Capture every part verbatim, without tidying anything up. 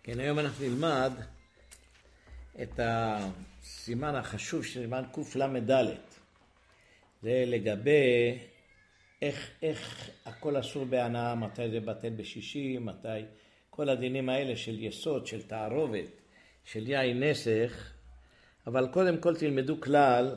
כן, היום אנחנו נלמד את הסימן החשוב של סימן קל"ד. זה לגבי איך, איך הכל אסור בהנאה, מתי זה בטל בשישי, מתי כל הדינים האלה של יסוד, של תערובת, של יין נסך. אבל קודם כל תלמדו כלל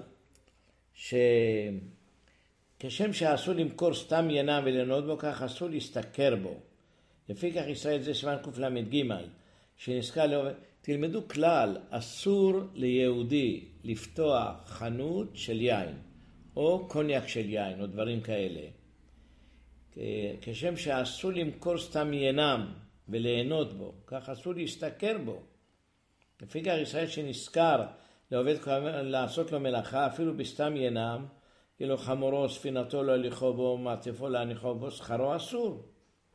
שכשם שאסור למכור סתם ינם ולנות בו, כך אסור להסתכר בו. לפי כך ישראל זה סימן קל"ג, שנזכה לעובד. תלמדו כלל, אסור ליהודי לפתוח חנות של יין, או קוניאק של יין, או דברים כאלה. כשם שאסור למכור סתם ינם וליהנות בו, כך אסור להסתכר בו. לפי כך ישראל שנזכר לעובד לעשות לו מלאכה, אפילו בסתם ינם, כאילו חמורו, ספינתו לא הליכו בו, מעטפו להניחו בו, שכרו אסור.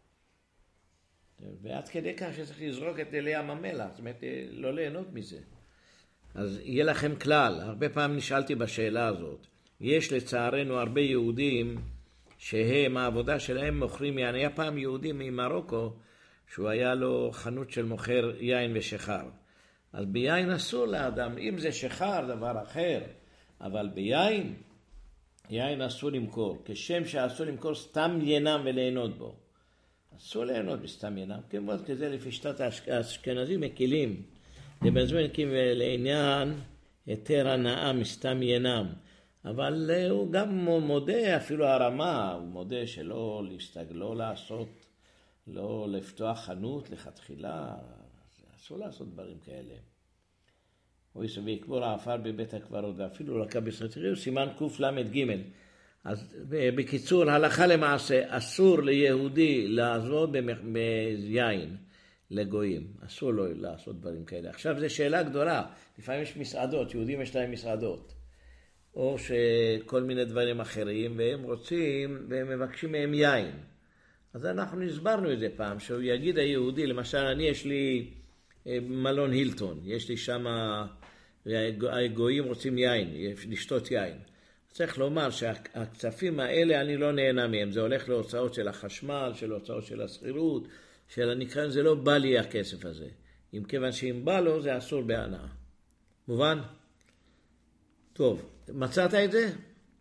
ועד כדי כך שצריך לזרוק את אלי ים המלח, זאת אומרת, לא ליהנות מזה. אז יהיה לכם כלל, הרבה פעמים נשאלתי בשאלה הזאת. יש לצערנו הרבה יהודים שהם, העבודה שלהם מוכרים יין. היה פעם יהודי ממרוקו, שהוא היה לו חנות של מוכר יין ושחר. אז ביין אסור לאדם, אם זה שחר, דבר אחר. אבל ביין, יין אסור למכור. כשם שאסור למכור סתם ינם וליהנות בו. אסור ליהנות בסתם ינם, כמובן כזה לפי שיטת האשכנזים מקילים. זה בזמן לעניין היתר הנאה מסתם ינם. אבל הוא גם מודה, אפילו הרמה, הוא מודה שלא להסתגל, לא לעשות, לא לפתוח חנות לכתחילה, אסור לעשות דברים כאלה. הוא יסו ויקבור העפר בבית הקברות, ואפילו לקה בישראל, תראו סימן קל"ג. אז בקיצור, הלכה למעשה, אסור ליהודי לעזור ביין לגויים. אסור לו לעשות דברים כאלה. עכשיו זו שאלה גדולה. לפעמים יש מסעדות, יהודים יש להם מסעדות. או שכל מיני דברים אחרים, והם רוצים, והם מבקשים מהם יין. אז אנחנו נסברנו את זה פעם, שהוא יגיד היהודי, למשל, אני יש לי מלון הילטון, יש לי שם, הגויים רוצים יין, לשתות יין. צריך לומר שהכספים האלה אני לא נהנה מהם, זה הולך להוצאות של החשמל, של הוצאות של הסחירות, של הנקרא, זה לא בא לי הכסף הזה. אם כיוון שאם בא לו, זה אסור בהנאה. מובן? טוב, מצאת את זה?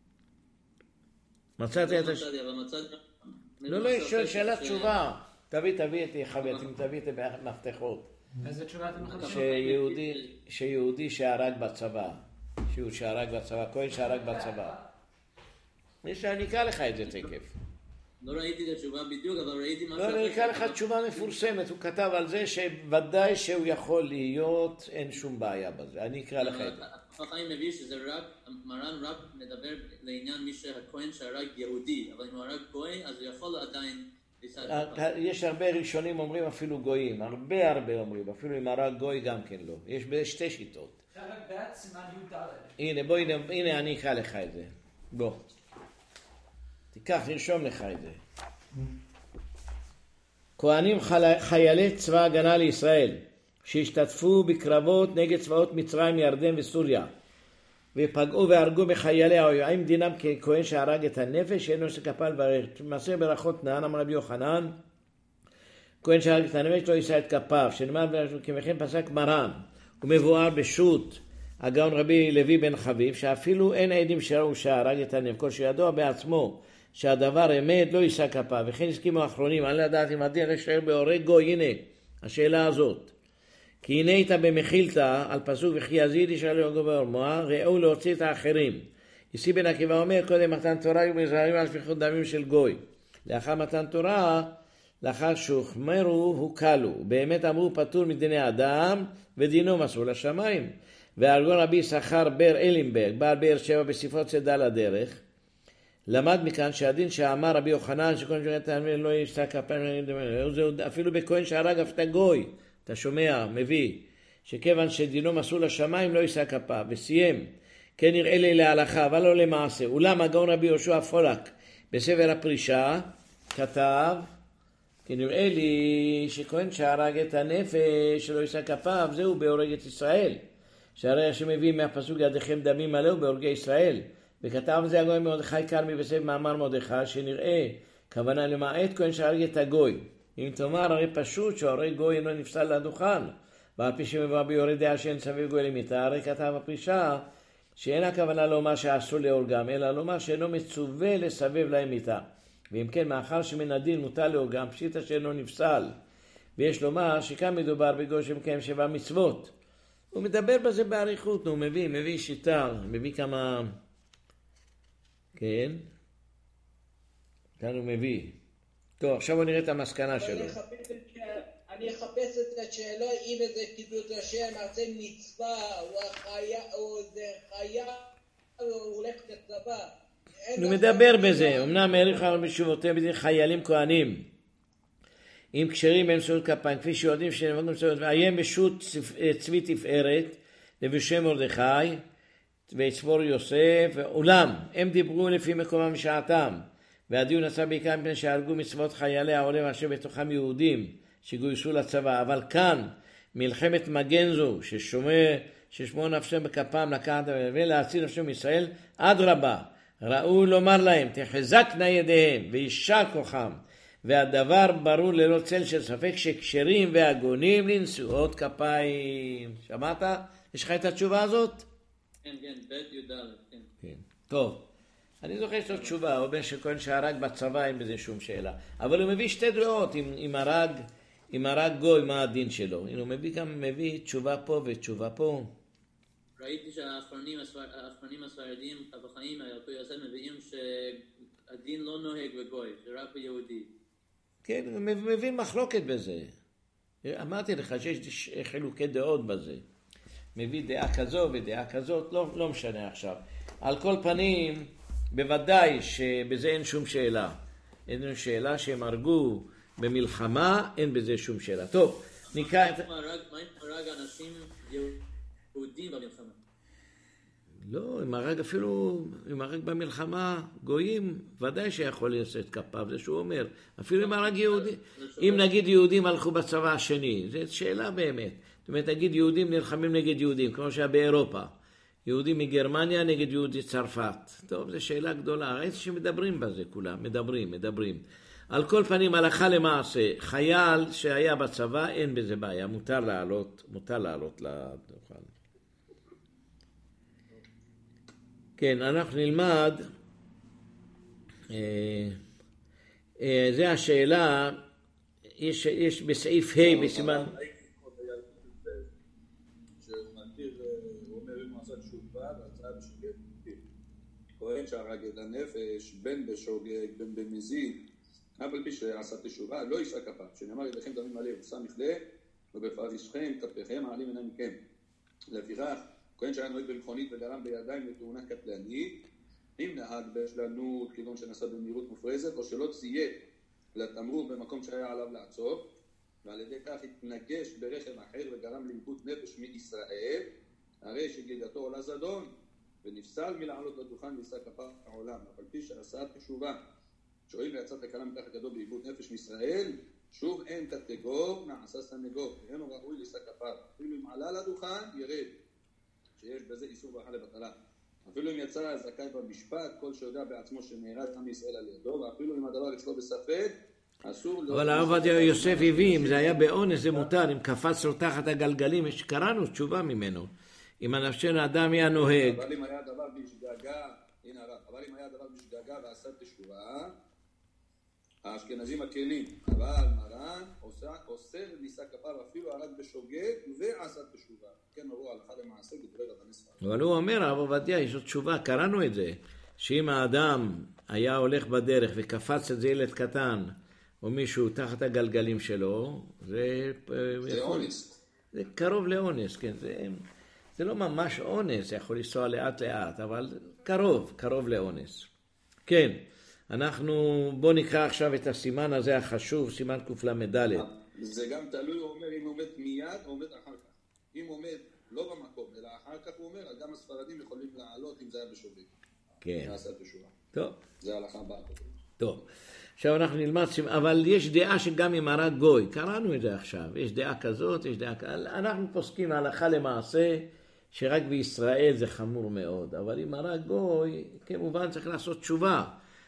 מצאת את זה? לא, לא, יש שאלה תשובה. תביא, תביא את חבית, אם תביא את המפתחות. איזה תשובה אתם מחפשים? שיהודי, שיהודי שהרג בצבא. שהוא שהרג בצבא, כהן שהרג בצבא. יש שאני אקרא לך את זה תקף. לא ראיתי את התשובה בדיוק, אבל ראיתי משהו... לא, אני אקרא לך תשובה מפורסמת. הוא כתב על זה שוודאי שהוא יכול להיות, אין שום בעיה בזה. אני אקרא לך את זה. החיים מביא שזה רק, מרן רק מדבר לעניין מי שהכהן שהרג יהודי, אבל אם הוא הרג גוי, אז הוא יכול עדיין... יש הרבה ראשונים אומרים אפילו גויים, הרבה הרבה אומרים, אפילו אם הרג גוי גם כן לא. יש שתי שיטות. הנה, בוא, הנה, הנה אני אקרא לך את זה. בוא. תיקח, נרשום לך את זה. כהנים חיילי צבא הגנה לישראל, שהשתתפו בקרבות נגד צבאות מצרים, ירדן וסוריה, ופגעו והרגו בחיילי האויבים, דינם ככהן שהרג את הנפש, שאינו שכפל ברך. מעשה ברכות נען, אמר רבי יוחנן, כהן שהרג את הנפש לא יישא את כפיו, שנאמר כמכן פסק מרן. הוא מבואר בשו"ת הגאון רבי לוי בן חביב, שאפילו אין עדים שראו שהרג את הנפש, כל שידוע בעצמו שהדבר אמת לא יישא כפיו. וכן הסכימו האחרונים, אני לא יודעת אם הדין להישאר בהורג גוי. הנה השאלה הזאת, כי הנה איתה במחילתא על פסוק וכי יזיד ישאל יוגו באורמוה, ראו להוציא את האחרים. יסי בן עקיבא אומר, קודם מתן תורה היו מזהרים על שפיכות דמים של גוי. לאחר מתן תורה, לאחר שהוחמרו הוקלו. באמת אמרו פטור מדיני אדם ודינו מסור לשמיים. והרגון רבי יששכר בר אלינברג, בעל באר שבע בספרו צידה לדרך, למד מכאן שהדין שאמר רבי יוחנן שכהן שהרג את הנפש לא יישא כפיים, אפילו בכהן שהרג אף את הגוי, אתה שומע, מביא, שכיוון שדינו מסור לשמיים לא יישא כפיו, וסיים, כן נראה לי להלכה, אבל לא למעשה. אולם הגאון רבי יהושע פולק בספר הפרישה כתב, כי נראה לי שכהן שהרג את הנפש שלא יישא כפיו, זהו בהורג את ישראל. שהרי שמביא מהפסוק ידיכם דמים מלאו בהורגי ישראל. וכתב זה הגוי מרדכי כרמי בספר מאמר מרדכי, שנראה כוונה למעט כהן שהרג את הגוי. אם תאמר הרי פשוט שהרי גוי אינו נפסל לדוכן, ועל פי שמבוא ביורה דעה שאין סביב גוי למיתה, הרי כתב הפרישה שאין הכוונה לומר שאסור להורגם, אלא לומר שאינו מצווה לסבב להם מיתה. ואם כן, מאחר שמן הדין מותר להורגם, פשיטא שאינו נפסל. ויש לומר שכאן מדובר בגוי שמקיים שבע מצוות. הוא מדבר בזה בעריכות, הוא מביא, מביא שיטה, מביא כמה... כן? כאן הוא מביא. טוב, עכשיו בוא נראה את המסקנה שלו. אני אחפש את השאלה, אם זה קידוש השם, עושה מצווה, או זה חיה, הוא הולך לצבא. הוא מדבר בזה, אמנם העריך הרבה תשובותיהם בדין חיילים כהנים. עם קשרים באמצעות כפיים, כפי שיודעים שנבגנו מצוות, ועיין בשו"ת צבי תפארת, לבושי מרדכי, ויצפור יוסף, אולם הם דיברו לפי מקומם משעתם, והדיון נעשה בעיקר מפני שהרגו מצוות חיילי העולם אשר בתוכם יהודים שגויסו לצבא, אבל כאן מלחמת מגן זו ששומע ששמור נפשם בכפם לקחת ולהציל נפשם מישראל, עד רבה ראו לומר להם תחזקנה ידיהם וישר כוחם, והדבר ברור ללא צל של ספק שקשרים והגונים לנשאות כפיים. שמעת? יש לך את התשובה הזאת? כן, כן, בית יהודה, כן. כן. טוב. אני זוכר שיש לו תשובה, הוא בן שכהן שהרג בצבא, אין בזה שום שאלה. אבל הוא מביא שתי דעות, אם, אם, הרג, אם הרג גוי, מה הדין שלו. הוא מביא גם מביא תשובה פה ותשובה פה. ראיתי שהאחרונים הספרדים, החכמים, הלכו יוסף, מביאים שהדין לא נוהג בגוי, שרק ביהודי. כן, הוא מביא מחלוקת בזה. אמרתי לך שיש חילוקי דעות בזה. מביא דעה כזו ודעה כזאת, לא, לא משנה עכשיו. על כל פנים, בוודאי שבזה אין שום שאלה. אין שום שאלה שהם הרגו במלחמה, אין בזה שום שאלה. טוב, ניקח... מה אם הרג אנשים יהודים במלחמה? לא, אם הרג אפילו, אם הרג במלחמה גויים, ודאי שיכול לעשות כפיו, זה שהוא אומר. אפילו אם הרג יהודי, אם נגיד יהודים הלכו בצבא השני, זו שאלה באמת. זאת אומרת, נגיד יהודים נלחמים נגד יהודים, כמו שהיה באירופה. יהודים מגרמניה נגד יהודי צרפת. טוב, זו שאלה גדולה. ראיתי שמדברים בזה כולם, מדברים, מדברים. על כל פנים, הלכה למעשה, חייל שהיה בצבא, אין בזה בעיה, מותר לעלות, מותר לעלות לדוכן. כן, אנחנו נלמד, אה, אה, זה השאלה, יש, יש בסעיף ה' בסימן... כהן שהרג את הנפש, בין בשוגג, בין במזיד, אף על פי שעשה תשובה, לא יישא כפיו, שנאמר ידיכם דמים מלא, ושא מכלה, ובפרישכם כפיכם מעלים עיניים מכם. לפיכך, כהן שהיה נוהג במכונית וגרם בידיים לתאונה קטלנית, אם נהג ברשלנות, כגון שנסע במהירות מופרזת, או שלא ציית לתמרור במקום שהיה עליו לעצור, ועל ידי כך התנגש ברכב אחר וגרם לאיבוד נפש מישראל, הרי שגידתו עולה זדון, ונפסל מלעלות לדוכן וישא כפיו העולם. אבל פי שעשה תשובה, שהואיל ויצא תקלה מתחת ידו באיבוד נפש מישראל, שוב אין קטגור, נעשה סנגור, ואינו ראוי לשא כפיו. אפילו אם עלה לדוכן, ירד, שיש בזה איסור ברכה לבטלה. אפילו אם יצא זכאי במשפט, כל שיודע בעצמו שנהרג עם ישראל על ידו, ואפילו אם הדבר אצלו בספק, אסור... אבל הרב עובדיה יוסף הביא, אם זה היה באונס זה מותר, אם קפץ לו תחת הגלגלים, קראנו תשובה ממנו. אם הנפשנו האדם היה נוהג. אבל אם היה דבר בשגגה, הנה הרב, אבל אם היה דבר בשגגה ועשה תשובה, האשכנזים הכנים, אבל מרן אוסר לשא כפיו אפילו הרג בשוגג ועשה תשובה. כן, נראו הלכה למעשה בדברי רבני ספרד. אבל הוא אומר, הרב עובדיה, יש לו תשובה, קראנו את זה, שאם האדם היה הולך בדרך וקפץ את זה ילד קטן, או מישהו תחת הגלגלים שלו, זה... זה אונס. זה קרוב לאונס, כן, זה... זה לא ממש אונס, זה יכול לנסוע לאט לאט, אבל קרוב, קרוב לאונס. כן, אנחנו, בוא נקרא עכשיו את הסימן הזה החשוב, סימן קל"ד. זה גם תלוי, הוא אומר, אם הוא עומד מיד או עומד אחר כך. אם הוא עומד לא במקום, אלא אחר כך הוא אומר, גם הספרדים יכולים לעלות אם זה היה בשוגג. כן. נעשה תשובה. טוב. זה הלכה הבאה. טוב. עכשיו אנחנו נלמד, אבל יש דעה שגם אם הרג גוי, קראנו את זה עכשיו, יש דעה כזאת, יש דעה כזאת, אנחנו פוסקים הלכה למעשה, שרק בישראל זה חמור מאוד, אבל אם הרג גוי, כמובן צריך לעשות תשובה.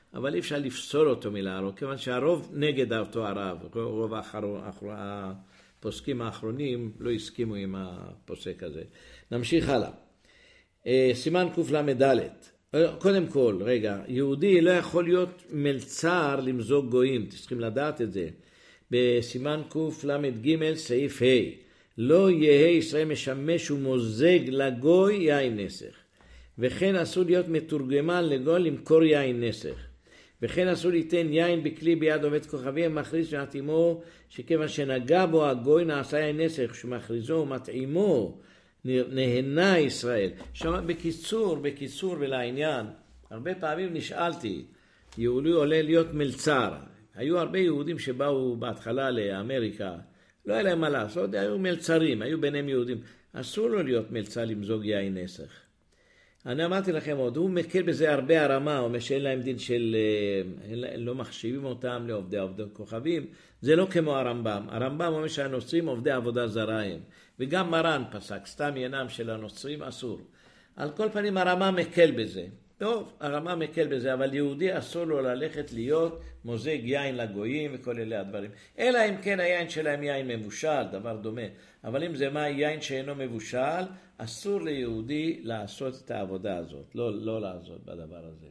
אבל אי אפשר לפסול אותו מלהרוג, כיוון שהרוב נגד אותו הרב, רוב האחרון, הפוסקים האחרונים לא הסכימו עם הפוסק הזה. נמשיך הלאה. סימן קל"ד. קודם כל, רגע, יהודי לא יכול להיות מלצר למזוג גויים, צריכים לדעת את זה. בסימן קל"ג סעיף ה' לא יהא ישראל משמש ומוזג לגוי יין נסך. וכן אסור להיות מתורגמן לגוי למכור יין נסך. וכן אסור ליתן יין בכלי ביד עובד כוכבים מכריז ומתאימו, שכיוון שנגע בו הגוי נעשה יין נסך, שמכריזו ומתאימו נהנה ישראל. שם בקיצור, בקיצור ולעניין, הרבה פעמים נשאלתי, יהודי עולה להיות מלצר. היו הרבה יהודים שבאו בהתחלה לאמריקה, לא היה להם מה לעשות, היו מלצרים, היו ביניהם יהודים. אסור לו להיות מלצר למזוג יין נסך. אני אמרתי לכם עוד, הוא מקל בזה הרבה הרמה, הוא אומר שאין להם דין של, לא מחשיבים אותם לעובדי עובדי כוכבים, זה לא כמו הרמב"ם. הרמב"ם אומר שהנוצרים עובדי עבודה זרה הם, וגם מרן פסק, סתם ינם של הנוצרים אסור. על כל פנים הרמה מקל בזה. טוב, הרמה מקל בזה, אבל יהודי אסור לו ללכת להיות מוזג יין לגויים וכל אלה הדברים. אלא אם כן היין שלהם יין מבושל, דבר דומה. אבל אם זה מה יין שאינו מבושל, אסור ליהודי לעשות את העבודה הזאת, לא, לא לעשות בדבר הזה.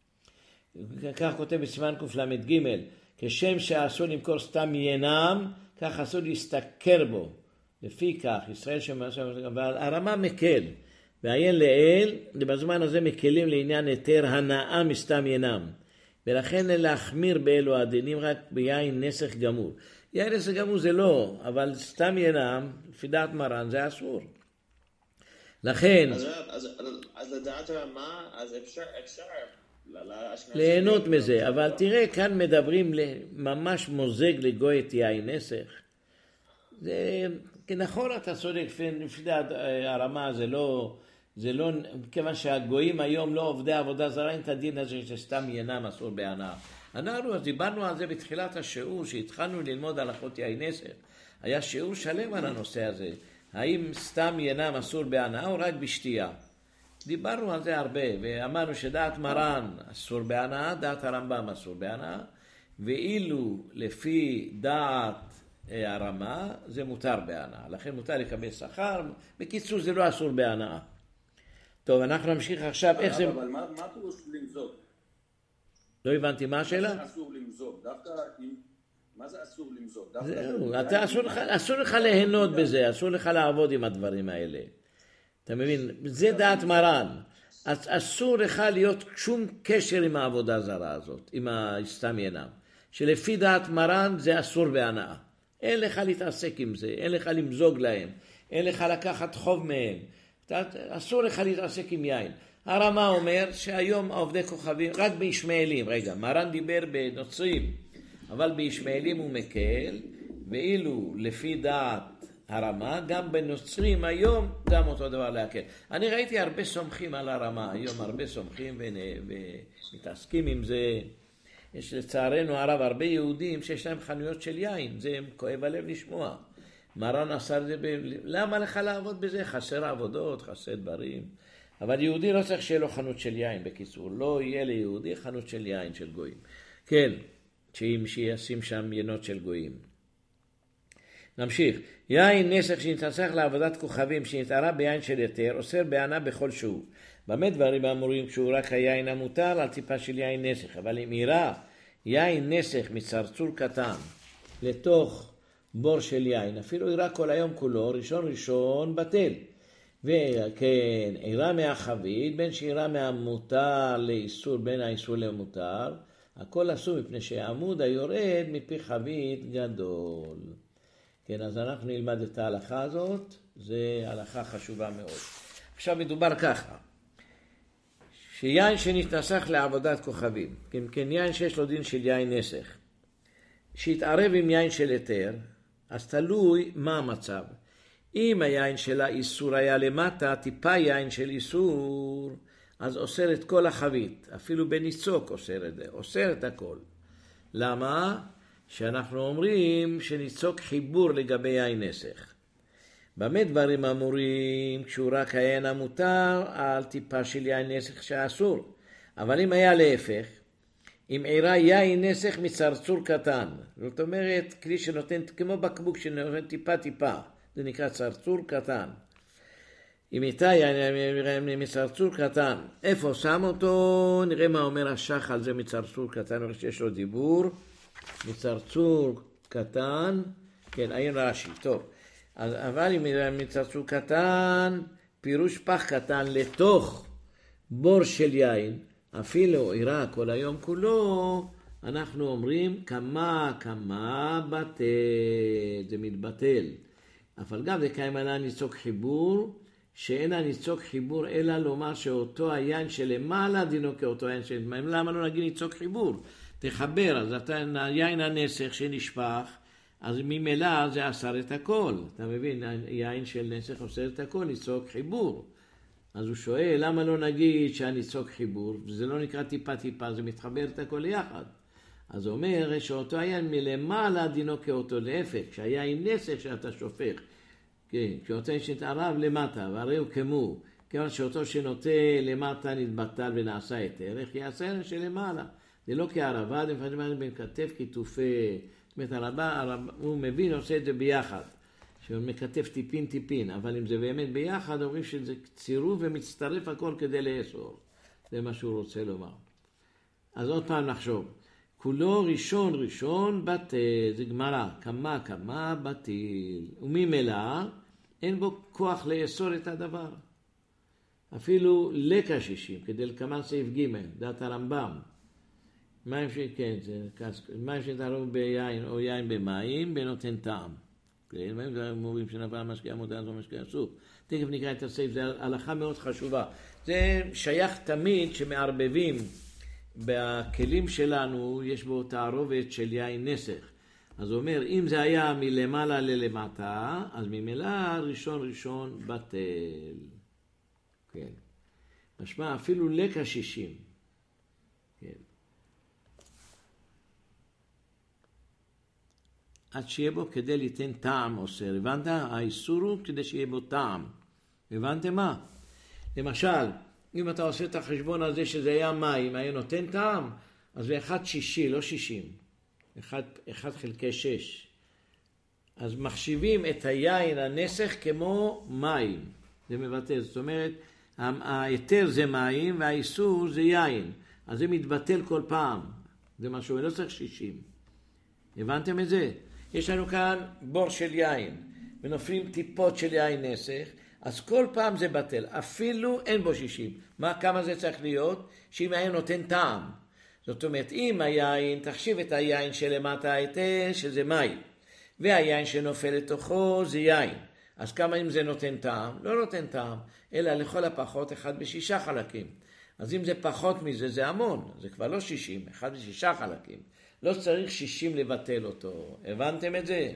כך כותב בסימן קל"ג, כשם שאסור למכור סתם ינם, כך אסור להסתכר בו. לפי כך, ישראל שמעשה, אבל הרמה מקל. והעיין לאל, בזמן הזה מקלים לעניין היתר הנאה מסתם ינם. ולכן להחמיר באלו הדינים רק ביין נסך גמור. יין נסך גמור זה לא, אבל סתם ינם, לפי דעת מרן, זה אסור. לכן... אז, אז, אז, אז לדעת הרמה, אז אפשר, אפשר ליהנות מזה, אבל תראה, כאן מדברים ממש מוזג לגוי את יין נסך. זה... נכון, אתה צודק, לפי דעת הרמה זה לא... זה לא, כיוון שהגויים היום לא עובדי עבודה זרה, אין את הדין הזה שסתם ינם אסור בהנאה. אנחנו אז דיברנו על זה בתחילת השיעור, שהתחלנו ללמוד הלכות יין נסך. היה שיעור שלם על הנושא הזה. האם סתם ינם אסור בהנאה או רק בשתייה? דיברנו על זה הרבה, ואמרנו שדעת מרן אסור בהנאה, דעת הרמב"ם אסור בהנאה, ואילו לפי דעת הרמה זה מותר בהנאה. לכן מותר לקבל שכר, בקיצור זה לא אסור בהנאה. טוב, אנחנו נמשיך עכשיו, איך זה... אבל מה פירוש למזוג? לא הבנתי, מה השאלה? מה זה אסור למזוג? דווקא... מה זה אסור למזוג? זהו, אתה אסור לך ליהנות בזה, אסור לך לעבוד עם הדברים האלה. אתה מבין? זה דעת מרן. אסור לך להיות שום קשר עם העבודה הזרה הזאת, עם הסתם ינם. שלפי דעת מרן זה אסור בהנאה. אין לך להתעסק עם זה, אין לך למזוג להם, אין לך לקחת חוב מהם. אסור לך להתעסק עם יין. הרמה אומר שהיום עובדי כוכבים, רק בישמעאלים, רגע, מרן דיבר בנוצרים, אבל בישמעאלים הוא מקל, ואילו לפי דעת הרמה, גם בנוצרים היום, גם אותו דבר להקל. אני ראיתי הרבה סומכים על הרמה, היום הרבה סומכים ומתעסקים עם זה. יש לצערנו הרב הרבה יהודים שיש להם חנויות של יין, זה כואב הלב לשמוע. מרן עשה זה, ב... למה לך לעבוד בזה? חסר עבודות, חסר דברים. אבל יהודי לא צריך שיהיה לו חנות של יין, בקיצור. לא יהיה ליהודי חנות של יין של גויים. כן, שאם שישים שם ינות של גויים. נמשיך. יין נסך שנתנסח לעבודת כוכבים שנתערה ביין של יותר, אוסר בהנאה בכל שהוא. במה דברים אמורים כשהוא רק היין המותר על טיפה של יין נסך. אבל אם יראה יין נסך מצרצור קטן לתוך בור של יין, אפילו יראה כל היום כולו, ראשון ראשון בטל. וכן, יראה מהחבית, בין שיראה מהמותר לאיסור, בין האיסור למותר, הכל אסור מפני שהעמוד היורד מפי חבית גדול. כן, אז אנחנו נלמד את ההלכה הזאת, זה הלכה חשובה מאוד. עכשיו מדובר ככה, שיין שנתנסח לעבודת כוכבים, כן, כן, יין שיש לו דין של יין נסך, שהתערב עם יין של היתר, אז תלוי מה המצב. אם היין של האיסור היה למטה, טיפה יין של איסור, אז אוסר את כל החבית, אפילו בניצוק אוסר את זה, אוסר את הכל. למה? שאנחנו אומרים שניצוק חיבור לגבי יין נסך. במה דברים אמורים כשהוא רק היין המותר על טיפה של יין נסך שאסור. אבל אם היה להפך, עם עירה יין נסך מצרצור קטן. זאת אומרת, כלי שנותן, כמו בקבוק שנותן טיפה טיפה. זה נקרא צרצור קטן. עם איתה יין מצרצור קטן. איפה שם אותו? נראה מה אומר השח על זה מצרצור קטן. יש לו דיבור. מצרצור קטן. כן, עיין רש"י. טוב. אבל אם מצרצור קטן, פירוש פח קטן לתוך בור של יין. אפילו עירה כל היום כולו, אנחנו אומרים כמה כמה בטל, זה מתבטל. אבל גם זה קיים עליה ניצוק חיבור, שאין הניצוק חיבור אלא לומר שאותו היין שלמעלה דינו כאותו היין שלמעלה. למה לא נגיד ניצוק חיבור? תחבר, אז אתה היין הנסך שנשפך, אז ממילא זה אסר את הכל. אתה מבין, היין של נסך אוסר את הכל, ניצוק חיבור. אז הוא שואל, למה לא נגיד שהניצוק חיבור? זה לא נקרא טיפה טיפה, זה מתחבר את הכל יחד. אז הוא אומר שאותו היין מלמעלה דינו כאותו להפך, כשהיין נסך שאתה שופך, כן, כשאותו היין שנתערב למטה, והרי הוא כמו, כיוון שאותו שנוטה למטה נתבטל ונעשה היתר, איך יעשה שלמעלה? זה לא כערבה, זה מפרשים בין כתף כתופה, זאת אומרת, הרבה, הרבה, הוא מבין, עושה את זה ביחד. שהוא מקטף טיפין טיפין, אבל אם זה באמת ביחד, אומרים שזה צירוף ומצטרף הכל כדי לאסור. זה מה שהוא רוצה לומר. אז עוד פעם נחשוב. כולו ראשון ראשון בטל, זה גמרא, כמה כמה בטל. וממילא אין בו כוח לאסור את הדבר. אפילו לקשישים, כדי לקמן סעיף ג' דעת הרמב"ם. מים שכן, זה מים שתערוב ביין או יין במים, בנותן טעם. זה מורים שנבל משקיע מודע זו משקיע אסור. תכף נקרא את הסעיף, זה הלכה מאוד חשובה. זה שייך תמיד שמערבבים בכלים שלנו, יש בו תערובת של יין נסך. אז הוא אומר, אם זה היה מלמעלה ללמטה, אז ממילא ראשון ראשון בטל. כן. משמע אפילו לקשישים. כן. עד שיהיה בו כדי ליתן טעם אוסר. הבנת? האיסור הוא כדי שיהיה בו טעם. הבנתם מה? למשל, אם אתה עושה את החשבון הזה שזה היה מים, היה נותן טעם, אז זה אחד שישי, לא שישים. אחד, אחד חלקי שש. אז מחשיבים את היין הנסך כמו מים. זה מבטל. זאת אומרת, היתר זה מים והאיסור זה יין. אז זה מתבטל כל פעם. זה משהו, לא צריך שישים. הבנתם את זה? יש לנו כאן בור של יין, ונופלים טיפות של יין נסך, אז כל פעם זה בטל, אפילו אין בו שישים. מה, כמה זה צריך להיות? שאם היין נותן טעם. זאת אומרת, אם היין, תחשיב את היין שלמטה היתר, שזה מים, והיין שנופל לתוכו זה יין. אז כמה אם זה נותן טעם? לא נותן טעם, אלא לכל הפחות אחד בשישה חלקים. אז אם זה פחות מזה, זה המון, זה כבר לא שישים, אחד בשישה חלקים. לא צריך שישים לבטל אותו. הבנתם את זה?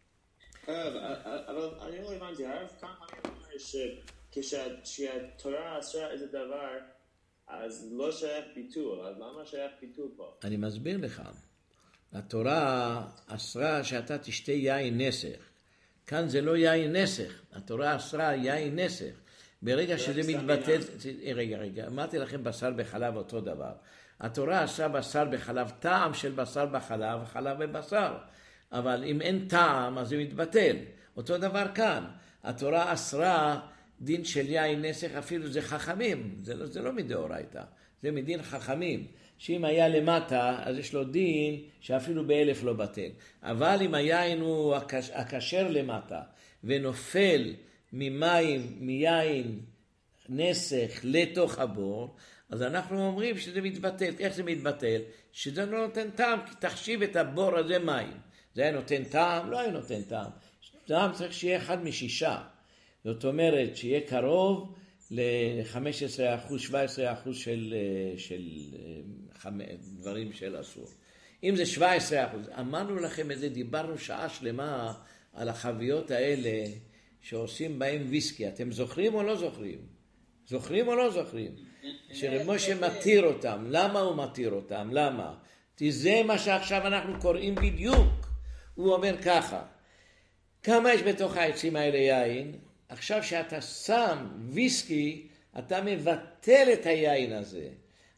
אבל אני לא הבנתי, הרב כאן אומר שכשהתורה אסרה איזה דבר, אז לא שייך ביטול, אז למה שייך ביטול פה? אני מסביר לך. התורה אסרה שאתה תשתה יין נסך. כאן זה לא יין נסך. התורה אסרה יין נסך. ברגע שזה מתבטל... רגע, רגע. אמרתי לכם בשר בחלב אותו דבר. התורה עשה בשר בחלב, טעם של בשר בחלב, חלב בבשר. אבל אם אין טעם, אז זה מתבטל. אותו דבר כאן. התורה אסרה דין של יין נסך, אפילו זה חכמים. זה לא, זה לא מדאורייתא. זה מדין חכמים. שאם היה למטה, אז יש לו דין שאפילו באלף לא בטל. אבל אם היין הוא הכשר למטה, ונופל ממים, מיין נסך לתוך הבור, אז אנחנו אומרים שזה מתבטל. איך זה מתבטל? שזה לא נותן טעם, כי תחשיב את הבור הזה מים. זה היה נותן טעם? לא היה נותן טעם. טעם צריך שיהיה אחד משישה. זאת אומרת, שיהיה קרוב ל-חמישה עשר אחוז, שבע עשרה אחוז של, של דברים של אסור. אם זה שבע עשרה אחוז, אמרנו לכם את זה, דיברנו שעה שלמה על החביות האלה שעושים בהם ויסקי. אתם זוכרים או לא זוכרים? זוכרים או לא זוכרים? שרמושה מתיר אותם. למה הוא מתיר אותם? למה? כי זה מה שעכשיו אנחנו קוראים בדיוק. הוא אומר ככה, כמה יש בתוך העצים האלה יין? עכשיו שאתה שם ויסקי, אתה מבטל את היין הזה.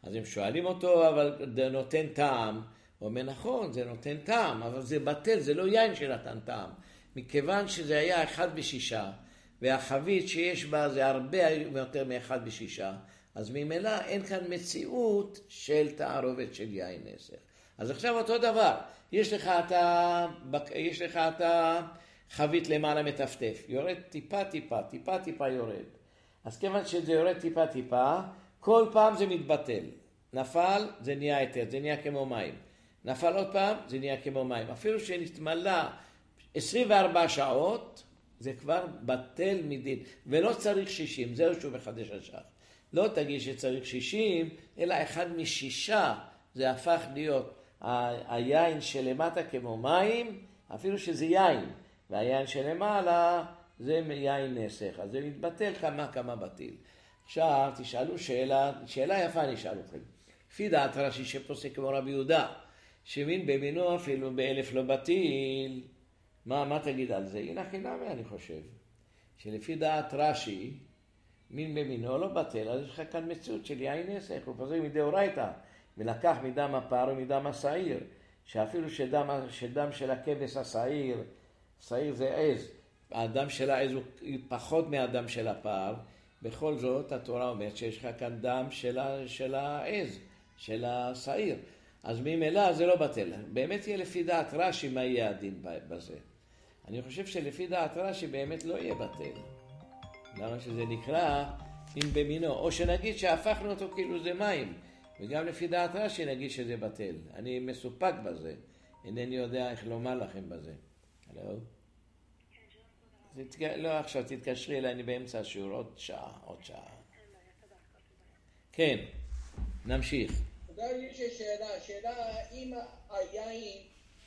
אז הם שואלים אותו, אבל זה נותן טעם. הוא אומר, נכון, זה נותן טעם, אבל זה בטל, זה לא יין שנתן טעם. מכיוון שזה היה אחד בשישה, והחבית שיש בה זה הרבה יותר מאחד בשישה, אז ממילא אין כאן מציאות של תערובת של יין נסך. אז עכשיו אותו דבר, יש לך את, ה... יש לך את החבית למעלה מטפטף, יורד טיפה טיפה, טיפה טיפה יורד. אז כיוון שזה יורד טיפה טיפה, כל פעם זה מתבטל. נפל, זה נהיה היתר, זה נהיה כמו מים. נפל עוד פעם, זה נהיה כמו מים. אפילו שנתמלא עשרים וארבע שעות, זה כבר בטל מדין. ולא צריך שישים, זהו שהוא מחדש השח. לא תגיד שצריך שישים, אלא אחד משישה, זה הפך להיות ה- היין שלמטה כמו מים, אפילו שזה יין. והיין שלמעלה זה יין נסך. אז זה מתבטל כמה כמה בטיל. עכשיו תשאלו שאלה, שאלה יפה אני אשאל אתכם. לפי דעת רש"י שפוסק כמו רבי יהודה, שמין במינו אפילו באלף לא בטיל, מה, מה תגיד על זה? הנה חינמי אני חושב, שלפי דעת רש"י, מין במינו לא בטל, אז יש לך כאן מציאות של יין נסך, הוא פזר מדאורייתא, ולקח מדם הפר ומדם השעיר, שאפילו שדם, שדם של הכבש השעיר, שעיר זה עז, הדם של העז הוא פחות מהדם של הפר, בכל זאת התורה אומרת שיש לך כאן דם של, של העז, של השעיר. אז ממילא זה לא בטל. באמת יהיה לפי דעת רש"י מה יהיה הדין בזה. אני חושב שלפי דעת רש"י באמת לא יהיה בטל. למה שזה נקרא אם במינו, או שנגיד שהפכנו אותו כאילו זה מים, וגם לפי דעת רש"י נגיד שזה בטל. אני מסופק בזה, אינני יודע איך לומר לכם בזה. הלו? לא עכשיו תתקשרי אליי, אני באמצע השיעור, עוד שעה, עוד שעה. כן, נמשיך. יש לי שאלה, שאלה אם היין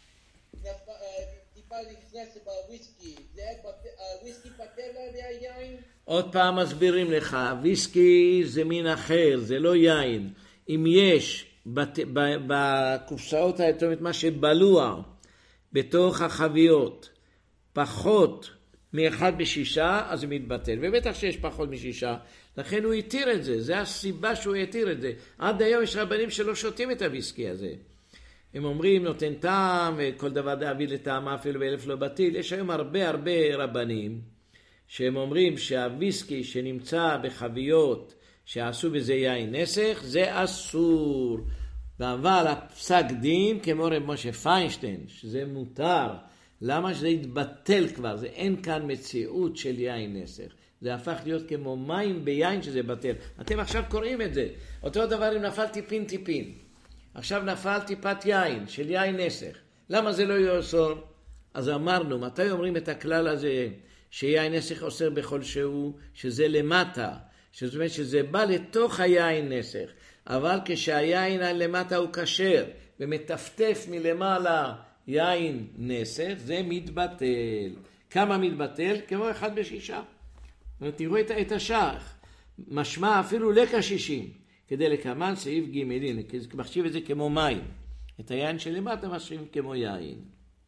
טיפה נכנס בוויסקי, זה הוויסקי פטל על היין? עוד פעם מסבירים לך, וויסקי זה מין אחר, זה לא יין. אם יש בקופסאות האטומית מה שבלוע בתוך החביות פחות מאחד בשישה, אז זה מתבטל. ובטח שיש פחות משישה, לכן הוא יתיר את זה. זה הסיבה שהוא יתיר את זה. עד היום יש רבנים שלא שותים את הוויסקי הזה. הם אומרים נותן טעם, וכל דבר דאבי לטעם אפילו באלף לא בטיל. יש היום הרבה הרבה רבנים שהם אומרים שהוויסקי שנמצא בחביות שעשו בזה יין נסך, זה אסור. אבל הפסק דין, כמו רב משה פיינשטיין, שזה מותר. למה שזה יתבטל כבר? זה אין כאן מציאות של יין נסך. זה הפך להיות כמו מים ביין שזה בטל. אתם עכשיו קוראים את זה. אותו דבר אם נפל טיפין טיפין. עכשיו נפל טיפת יין של יין נסך. למה זה לא יאסור? אז אמרנו, מתי אומרים את הכלל הזה שיין נסך אוסר בכל שהוא, שזה למטה. זאת אומרת שזה בא לתוך היין נסך. אבל כשהיין למטה הוא כשר ומטפטף מלמעלה יין נסך, זה מתבטל. כמה מתבטל? כמו אחד בשישה. תראו את, את השח. משמע אפילו לקשישים. כדי לקמן סעיף ג' מחשיב את זה כמו מים. את היין שלמטה מחשיב כמו יין.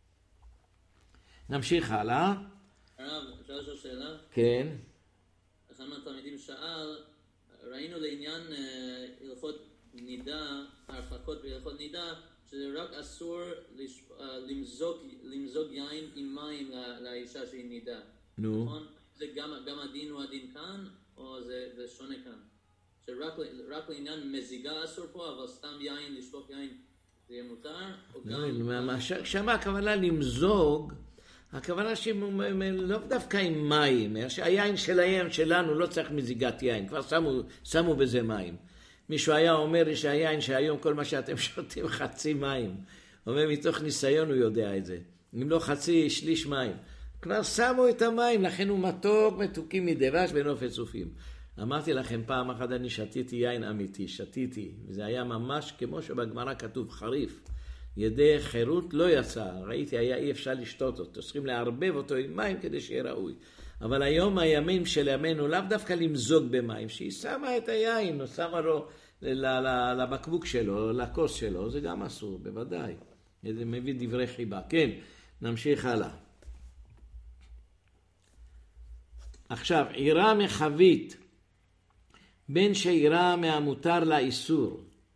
נמשיך הלאה. הרב, אפשר לשאול שאלה? כן. אחד מהתלמידים שאל, ראינו לעניין הלכות נידה, הרחקות בהלכות נידה, שזה רק אסור למזוג, למזוג יין עם מים לאישה שהיא נידה. נו. נכון? זה גם, גם הדין הוא הדין כאן, או זה, זה שונה כאן? שרק רק לעניין מזיגה אסור פה, אבל סתם יין, לשפוך יין, זה יהיה מותר? או גם... שמה הכוונה למזוג, הכוונה שלא דווקא עם מים, היין שלהם, שלנו, לא צריך מזיגת יין, כבר שמו, שמו בזה מים. מישהו היה אומר לי שהיין שהיום כל מה שאתם שותים חצי מים. אומר מתוך ניסיון הוא יודע את זה. אם לא חצי, שליש מים. כבר שמו את המים, לכן הוא מתוק, מתוקים מדבש ונופת צופים. אמרתי לכם פעם אחת אני שתיתי יין אמיתי, שתיתי. וזה היה ממש כמו שבגמרא כתוב חריף. ידי חירות לא יצא. ראיתי, היה אי אפשר לשתות אותו. צריכים לערבב אותו עם מים כדי שיהיה ראוי. אבל היום הימים של ימינו לאו דווקא למזוג במים, שהיא שמה את היין, או שמה לו לבקבוק שלו, לכוס שלו, זה גם אסור, בוודאי. זה מביא דברי חיבה. כן, נמשיך הלאה. עכשיו, עירה מחבית, בין שעירה מהמותר לאיסור,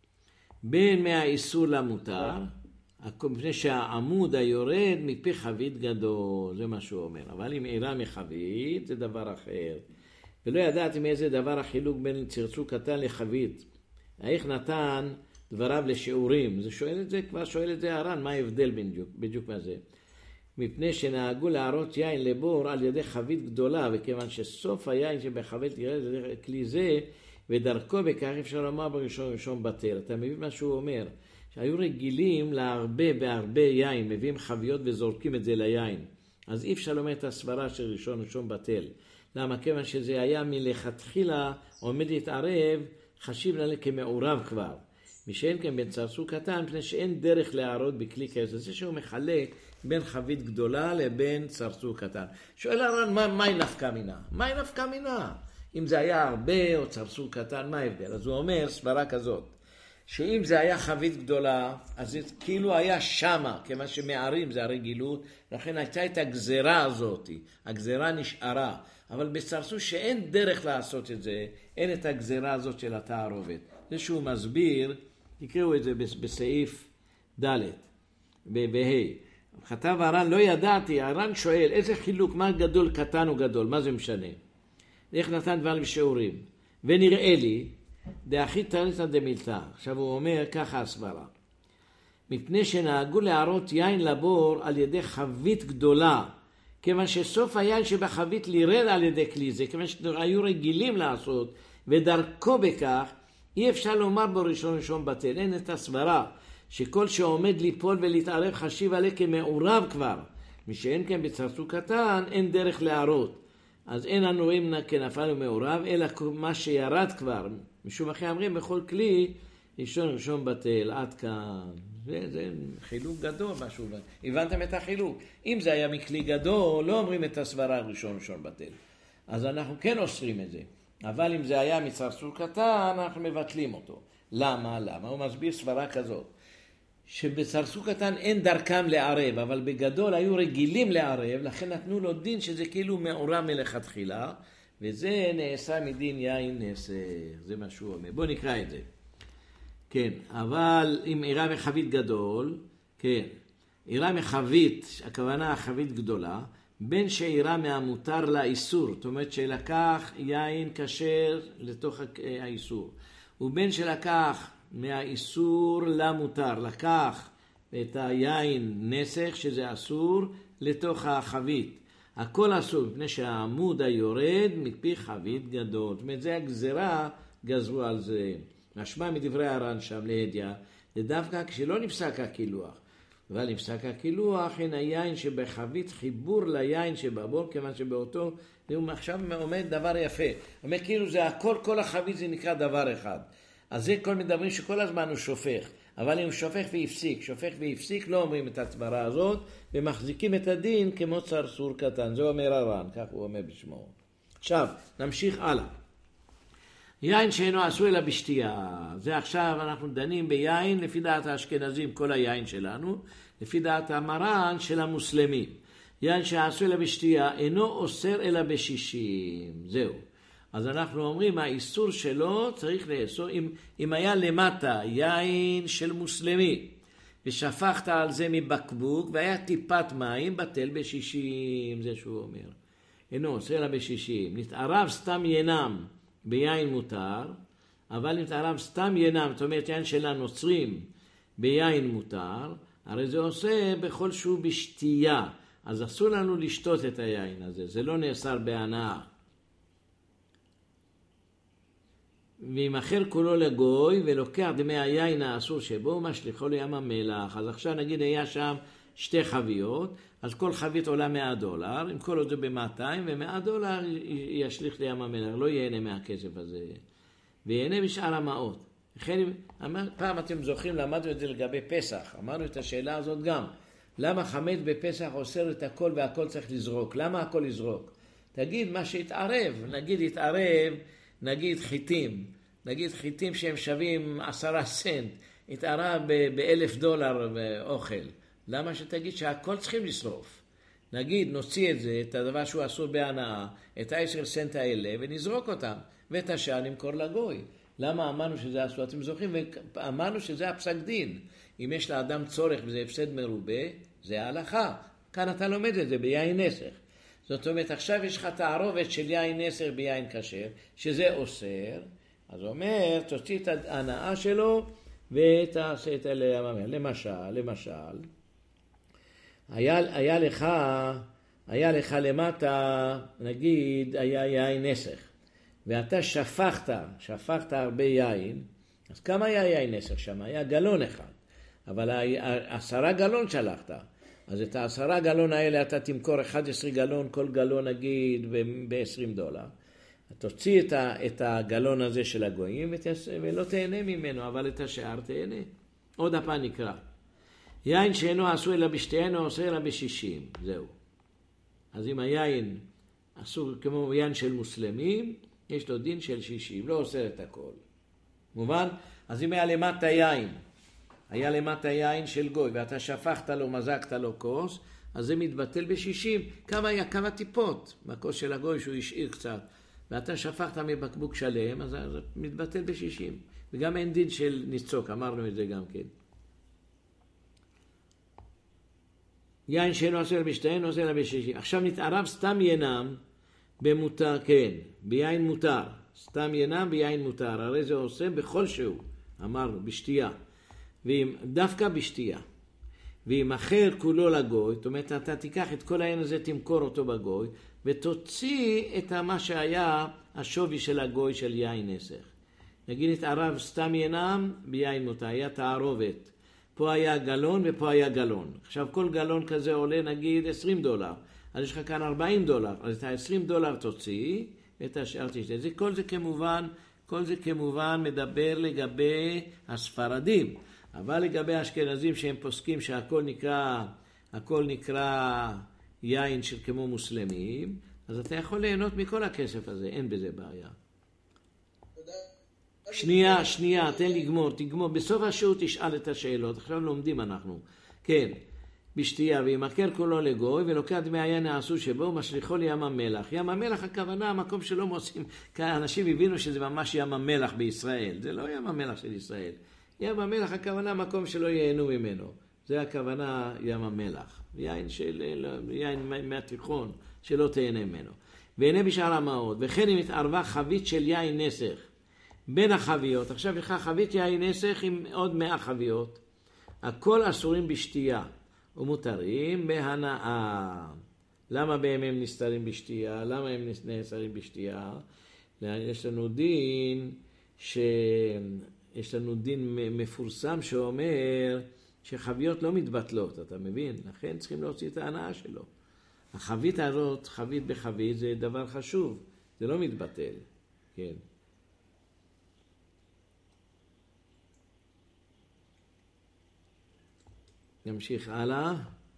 בין מהאיסור למותר, מפני שהעמוד היורד מפי חבית גדול, זה מה שהוא אומר. אבל אם עירה מחבית, זה דבר אחר. ולא ידעתי מאיזה דבר החילוק בין צרצור קטן לחבית. איך נתן דבריו לשיעורים? זה שואל את זה, כבר שואל את זה הר"ן, מה ההבדל בדיוק, בדיוק מה זה? מפני שנהגו להערות יין לבור על ידי חבית גדולה, וכיוון שסוף היין שבחבית ירד על ידי כלי זה, ודרכו בכך אפשר לומר בראשון ראשון בטל. אתה מבין מה שהוא אומר? שהיו רגילים להרבה בהרבה יין, מביאים חביות וזורקים את זה ליין. אז אי אפשר לומר את הסברה של ראשון ראשון בטל. למה? כיוון שזה היה מלכתחילה עומד להתערב, חשיב לה כמעורב כבר. משאין כן בין צרצור קטן, מפני שאין דרך להערות בכלי כזה. זה שהוא מחלק בין חבית גדולה לבין צרצור קטן. שואל הר"ן, מה, מה היא נפקא מינה? מה היא נפקא מינה? אם זה היה הרבה או צרצור קטן, מה ההבדל? אז הוא אומר סברה כזאת, שאם זה היה חבית גדולה, אז זה כאילו היה שמה, כמה שמערים זה הרגילות, לכן הייתה את הגזרה הזאת, הגזרה נשארה. אבל בצרצור שאין דרך לעשות את זה, אין את הגזרה הזאת של התערובת. זה שהוא מסביר, תקראו את זה בסעיף ד' בה'. כתב הר"ן, לא ידעתי, הר"ן שואל, איזה חילוק, מה גדול, קטן או גדול, מה זה משנה? איך נתן דבר בשיעורים? ונראה לי, דאחי תריתא דמילתא. עכשיו הוא אומר, ככה הסברה. מפני שנהגו להערות יין לבור על ידי חבית גדולה, כיוון שסוף היין שבחבית לירד על ידי כלי זה, כיוון שהיו רגילים לעשות, ודרכו בכך, אי אפשר לומר בו ראשון ראשון בטל. אין את הסברה, שכל שעומד ליפול ולהתערב חשיב עליה כמעורב כבר. משאין כן בצרצור קטן, אין דרך להערות. אז אין אנו רואים כנפל ומעורב, אלא מה שירד כבר. משום אחרי אומרים, בכל כלי, ראשון ראשון בטל, עד כאן. זה, זה חילוק גדול משהו. הבנתם את החילוק? אם זה היה מכלי גדול, לא אומרים את הסברה ראשון ראשון בטל. אז אנחנו כן אוסרים את זה. אבל אם זה היה מצרצור קטן, אנחנו מבטלים אותו. למה? למה? הוא מסביר סברה כזאת. שבצרצור קטן אין דרכם לערב, אבל בגדול היו רגילים לערב, לכן נתנו לו דין שזה כאילו מעורב מלכתחילה, וזה נעשה מדין יין נסך. זה מה שהוא אומר. בואו נקרא את זה. כן, אבל אם עירה מחבית גדול, כן, עירה מחבית, הכוונה חבית גדולה, בין שעירה מהמותר לאיסור, זאת אומרת שלקח יין כשר לתוך האיסור, ובין שלקח מהאיסור למותר, לקח את היין נסך שזה אסור לתוך החבית. הכל אסור, מפני שהעמוד היורד מפי חבית גדול. זאת אומרת, זה הגזרה, גזרו על זה. משמע מדברי הר"ן שם להדיא, זה דווקא כשלא נפסק הקילוח. אבל נפסק הקילוח, אין היין שבחבית חיבור ליין שבבור, כיוון שבאותו, הוא עכשיו עומד דבר יפה. אומר כאילו זה הכל, כל החבית זה נקרא דבר אחד. אז זה כל מדברים שכל הזמן הוא שופך. אבל אם הוא שופך והפסיק, שופך והפסיק, לא אומרים את הצברה הזאת, ומחזיקים את הדין כמו צרצור קטן. זה אומר הר"ן, כך הוא אומר בשמו. עכשיו, נמשיך הלאה. יין שאינו אסור אלא בשתייה. זה עכשיו אנחנו דנים ביין לפי דעת האשכנזים, כל היין שלנו, לפי דעת המרן של המוסלמים. יין שאסור אלא בשתייה אינו אוסר אלא בשישים. זהו. אז אנחנו אומרים, האיסור שלו צריך לאסור, אם, אם היה למטה יין של מוסלמי, ושפכת על זה מבקבוק, והיה טיפת מים, בטל בשישים, זה שהוא אומר. אינו אוסר אלא בשישים. נתערב סתם ינם ביין מותר, אבל נתערב סתם ינם, זאת אומרת יין של הנוצרים ביין מותר, הרי זה עושה בכל שהוא בשתייה. אז אסור לנו לשתות את היין הזה, זה לא נאסר בהנאה. ואם אחר כולו לגוי ולוקח דמי היין האסור שבו, משליחו לים המלח. אז עכשיו נגיד היה שם שתי חביות, אז כל חבית עולה מאה דולר, אם כל עוד זה ב-מאתיים, ו-מאה דולר ישליך לים המלח, לא ייהנה מהכסף הזה, וייהנה בשאר המעות. לכן, פעם אתם זוכרים, למדנו את זה לגבי פסח, אמרנו את השאלה הזאת גם, למה חמץ בפסח אוסר את הכל והכל צריך לזרוק? למה הכל לזרוק? תגיד מה שהתערב, נגיד התערב, נגיד חיטים, נגיד חיטים שהם שווים עשרה סנט, התערב באלף דולר באוכל. למה שתגיד שהכל צריכים לשרוף? נגיד נוציא את זה, את הדבר שהוא אסור בהנאה, את העשר סנט האלה, ונזרוק אותם, ואת השאר נמכור לגוי. למה אמרנו שזה אסור? אתם זוכרים? ואמרנו שזה הפסק דין. אם יש לאדם צורך וזה הפסד מרובה, זה ההלכה. כאן אתה לומד את זה ביין נסך. זאת אומרת, עכשיו יש לך תערובת של יין נסך ביין כשר, שזה אוסר. אז הוא אומר, תוציא את ההנאה שלו ותעשה את אלה הממל. למשל, למשל, היה, היה לך, היה לך למטה, נגיד, היה יין נסך. ואתה שפכת, שפכת הרבה יין, אז כמה היה יין נסך שם? היה גלון אחד. אבל עשרה גלון שלחת. אז את העשרה גלון האלה אתה תמכור אחד עשר גלון, כל גלון נגיד ב-עשרים דולר. תוציא את, ה, את הגלון הזה של הגויים ותס, ולא תהנה ממנו, אבל את השאר תהנה. עוד הפעם נקרא. יין שאינו אסור אלא בשתיהן או אסור אלא בשישים. זהו. אז אם היין אסור כמו יין של מוסלמים, יש לו דין של שישים, לא אוסר את הכל. מובן? אז אם היה למטה יין, היה למטה יין של גוי, ואתה שפכת לו, מזקת לו כוס, אז זה מתבטל בשישים. כמה היה? כמה טיפות מהכוס של הגוי שהוא השאיר קצת. ואתה שפכת מבקבוק שלם, אז זה מתבטל בשישים. וגם אין דין של ניצוק, אמרנו את זה גם כן. יין שאינו אסור בשתיהן, אסור אלא בשישים. עכשיו נתערב סתם ינם במותר, כן, ביין מותר. סתם ינם ביין מותר. הרי זה עושה בכל שהוא, אמרנו, בשתייה. ואם דווקא בשתייה. ואם אחר כולו לגוי, זאת אומרת, אתה תיקח את כל היין הזה, תמכור אותו בגוי, ותוציא את מה שהיה השווי של הגוי של יין נסך. נגיד את ערב סתם ינם ביין מותר, היה תערובת. פה היה גלון ופה היה גלון. עכשיו כל גלון כזה עולה נגיד עשרים דולר. אז יש לך כאן ארבעים דולר. אז את ה-עשרים דולר תוציא, ואת השאר תשתה. זה, כל זה כמובן, כל זה כמובן מדבר לגבי הספרדים. אבל לגבי האשכנזים שהם פוסקים שהכל נקרא, הכל נקרא יין של כמו מוסלמים, אז אתה יכול ליהנות מכל הכסף הזה, אין בזה בעיה. שנייה, שנייה, תן לגמור, תגמור. בסוף השיעור תשאל את השאלות, עכשיו לומדים אנחנו. כן, בשתייה, וימכר כולו לגוי, ולוקח דמי היין העשו שבו, משליחו לים המלח. ים המלח הכוונה, המקום שלא מוצאים, כי האנשים הבינו שזה ממש ים המלח בישראל. זה לא ים המלח של ישראל. ים המלח הכוונה, מקום שלא ייהנו ממנו. זה הכוונה ים המלח. יין, של, יין מהתיכון, שלא תהנה ממנו. והנה בשאר המעות, וכן אם התערבה חבית של יין נסך, בין החביות, עכשיו לך חבית יין נסך עם עוד מאה חביות, הכל אסורים בשתייה, ומותרים בהנאה. למה בהם הם נסתרים בשתייה? למה הם נסתרים בשתייה? יש לנו דין, ש... יש לנו דין מפורסם שאומר שחביות לא מתבטלות, אתה מבין? לכן צריכים להוציא את ההנאה שלו. החבית הזאת, חבית בחבית, זה דבר חשוב, זה לא מתבטל, כן. נמשיך הלאה.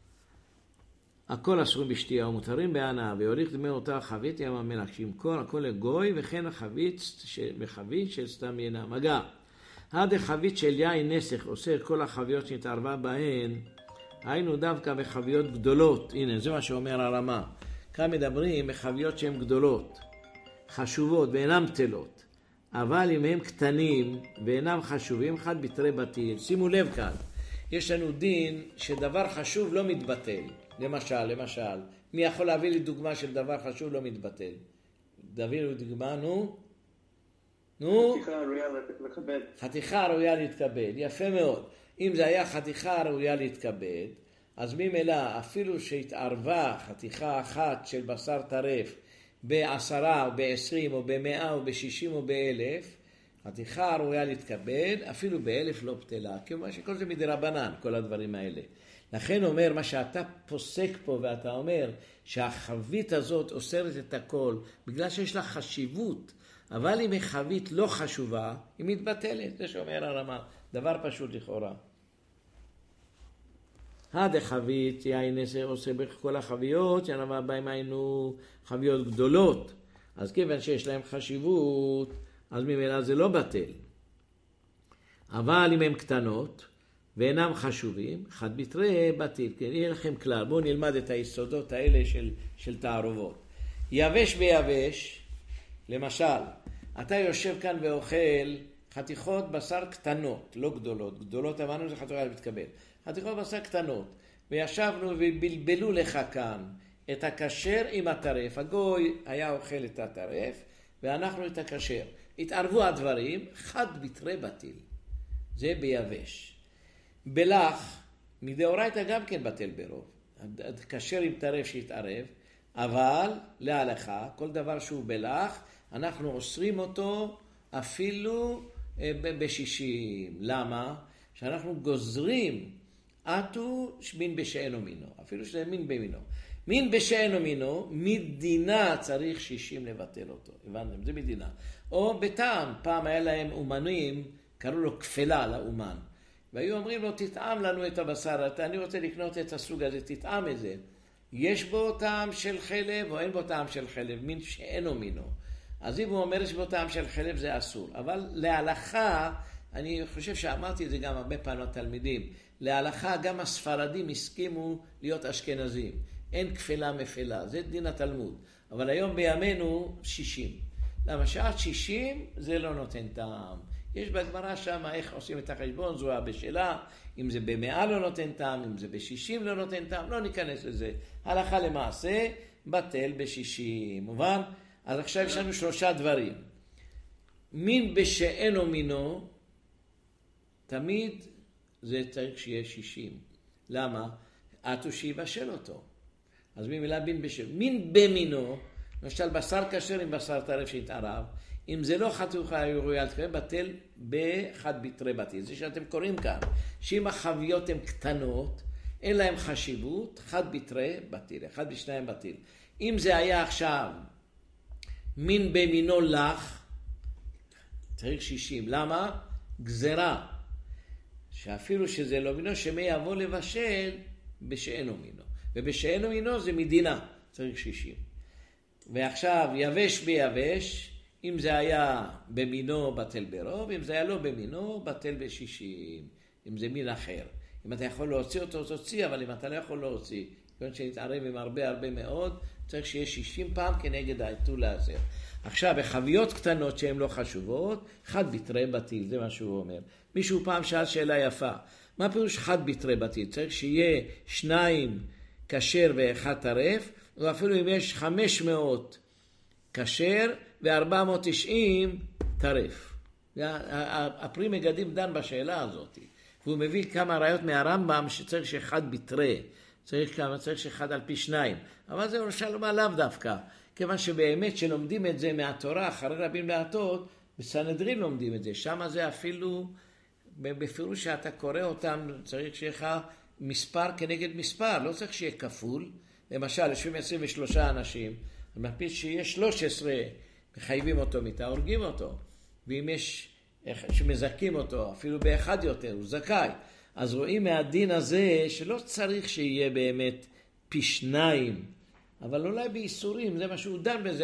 הכל אסורים בשתייה ומותרים בהנאה, ויוליך דמי אותה חבית ים המלח, שימכור הכל לגוי, וכן החבית בחבית של סתם ינם. אגב, עד החבית של יין נסך עושה כל החביות שנתערבה בהן, היינו דווקא בחביות גדולות. הנה, זה מה שאומר הרמה. כאן מדברים בחביות שהן גדולות, חשובות ואינם תלות. אבל אם הם קטנים ואינם חשובים, חד בתרי בתיל. שימו לב כאן, יש לנו דין שדבר חשוב לא מתבטל. למשל, למשל, מי יכול להביא לי דוגמה של דבר חשוב לא מתבטל? תביא לי דוגמה, נו. נו. חתיכה ראויה להתכבד. חתיכה ראויה להתכבד, יפה מאוד. אם זה היה חתיכה ראויה להתכבד, אז ממילא אפילו שהתערבה חתיכה אחת של בשר טרף בעשרה או בעשרים או במאה או בשישים או באלף, חתיכה ראויה להתכבד, אפילו באלף לא פתלה, כמו שכל זה מדרבנן, כל הדברים האלה. לכן אומר מה שאתה פוסק פה ואתה אומר שהחבית הזאת אוסרת את הכל בגלל שיש לה חשיבות, אבל אם החבית לא חשובה, היא מתבטלת. זה שאומר הרמה, דבר פשוט לכאורה. הדחבית יין נסך עושה בכל החביות, שנבע בהם היינו חביות גדולות. אז כיוון שיש להם חשיבות, אז ממילא זה לא בטל. אבל אם הם קטנות ואינם חשובים, חד בתרי בטיל. כן, יהיה לכם כלל. בואו נלמד את היסודות האלה של, של תערובות. יבש ויבש, למשל, אתה יושב כאן ואוכל חתיכות בשר קטנות, לא גדולות. גדולות אמרנו זה חתיכות מתקבל. חתיכות בשר קטנות. וישבנו ובלבלו לך כאן את הכשר עם הטרף. הגוי היה אוכל את הטרף ואנחנו את הכשר. התערבו הדברים, חד בתרי בטיל. זה ביבש. בלח, מדאורייתא גם כן בטל ברוב. הכשר עם טרף שהתערב, אבל להלכה, כל דבר שהוא בלח, אנחנו אוסרים אותו אפילו בשישים. למה? שאנחנו גוזרים עטו מין בשאינו מינו, אפילו שזה מין במינו. מין בשאינו מינו, מדינה צריך שישים לבטל אותו. הבנתם? זה מדינה. או בטעם, פעם היה להם אומנים, קראו לו כפלה לאומן. והיו אומרים לו, תטעם לנו את הבשר, אני רוצה לקנות את הסוג הזה, תטעם את זה. יש בו טעם של חלב או אין בו טעם של חלב, מין שאינו מינו. אז אם הוא אומר שבו טעם של חלב זה אסור. אבל להלכה, אני חושב שאמרתי את זה גם הרבה פעמים לתלמידים, להלכה גם הספרדים הסכימו להיות אשכנזים. אין כפלה מפלה, זה דין התלמוד. אבל היום בימינו שישים. למה שעד שישים זה לא נותן טעם. יש בגמרא שם איך עושים את החשבון, זו בשאלה, אם זה במאה לא נותן טעם, אם זה בשישים לא נותן טעם, לא ניכנס לזה. הלכה למעשה, בטל בשישים. מובן? אז עכשיו יש לנו שלושה דברים. מין בשאינו מינו, תמיד זה צריך שיהיה שישים. למה? עטו שיבשל אותו. אז ממילה מין בשאינו. מין במינו, למשל בשר כשר עם בשר טרף שהתערב, אם זה לא חתוכה ראויה לתקרב, בטל בחד בתרי בטיל. זה שאתם קוראים כאן, שאם החביות הן קטנות, אין להם חשיבות, חד בתרי בטיל, אחד בשניים בטיל. אם זה היה עכשיו מין במינו לך, צריך שישים. למה? גזרה. שאפילו שזה לא מינו, שמי יבוא לבשל בשאינו מינו. ובשאינו מינו זה מדינה, צריך שישים. ועכשיו יבש ביבש, אם זה היה במינו בטל ברוב, אם זה היה לא במינו בטל בשישים, אם זה מין אחר. אם אתה יכול להוציא אותו, תוציא, אבל אם אתה לא יכול להוציא, כיוון שנתערב עם הרבה הרבה מאוד, צריך שיהיה שישים פעם כנגד העיתול הזה. עכשיו, בחביות קטנות שהן לא חשובות, חד בתרי בטיל, זה מה שהוא אומר. מישהו פעם שאל שאלה יפה, מה פירוש חד בתרי בטיל? צריך שיהיה שניים כשר ואחד טרף, או אפילו אם יש חמש מאות כשר ו-ארבע מאות ותשעים טרף. הפרי מגדים דן בשאלה הזאת. והוא מביא כמה ראיות מהרמב"ם שצריך שאחד בתרי, צריך כמה, צריך שאחד על פי שניים. אבל זה ראשי לומר לאו דווקא. כיוון שבאמת שלומדים את זה מהתורה, אחרי רבים מעטות, בסנהדרין לומדים את זה. שם זה אפילו, בפירוש שאתה קורא אותם, צריך שיהיה מספר כנגד מספר, לא צריך שיהיה כפול. למשל, יושבים עשרים ושלושה אנשים, מפית שיש שלוש עשרה, מחייבים אותו מיתה, הורגים אותו. ואם יש שמזכים אותו, אפילו באחד יותר, הוא זכאי. אז רואים מהדין הזה שלא צריך שיהיה באמת פי שניים, אבל אולי באיסורים, זה מה שהוא דן בזה.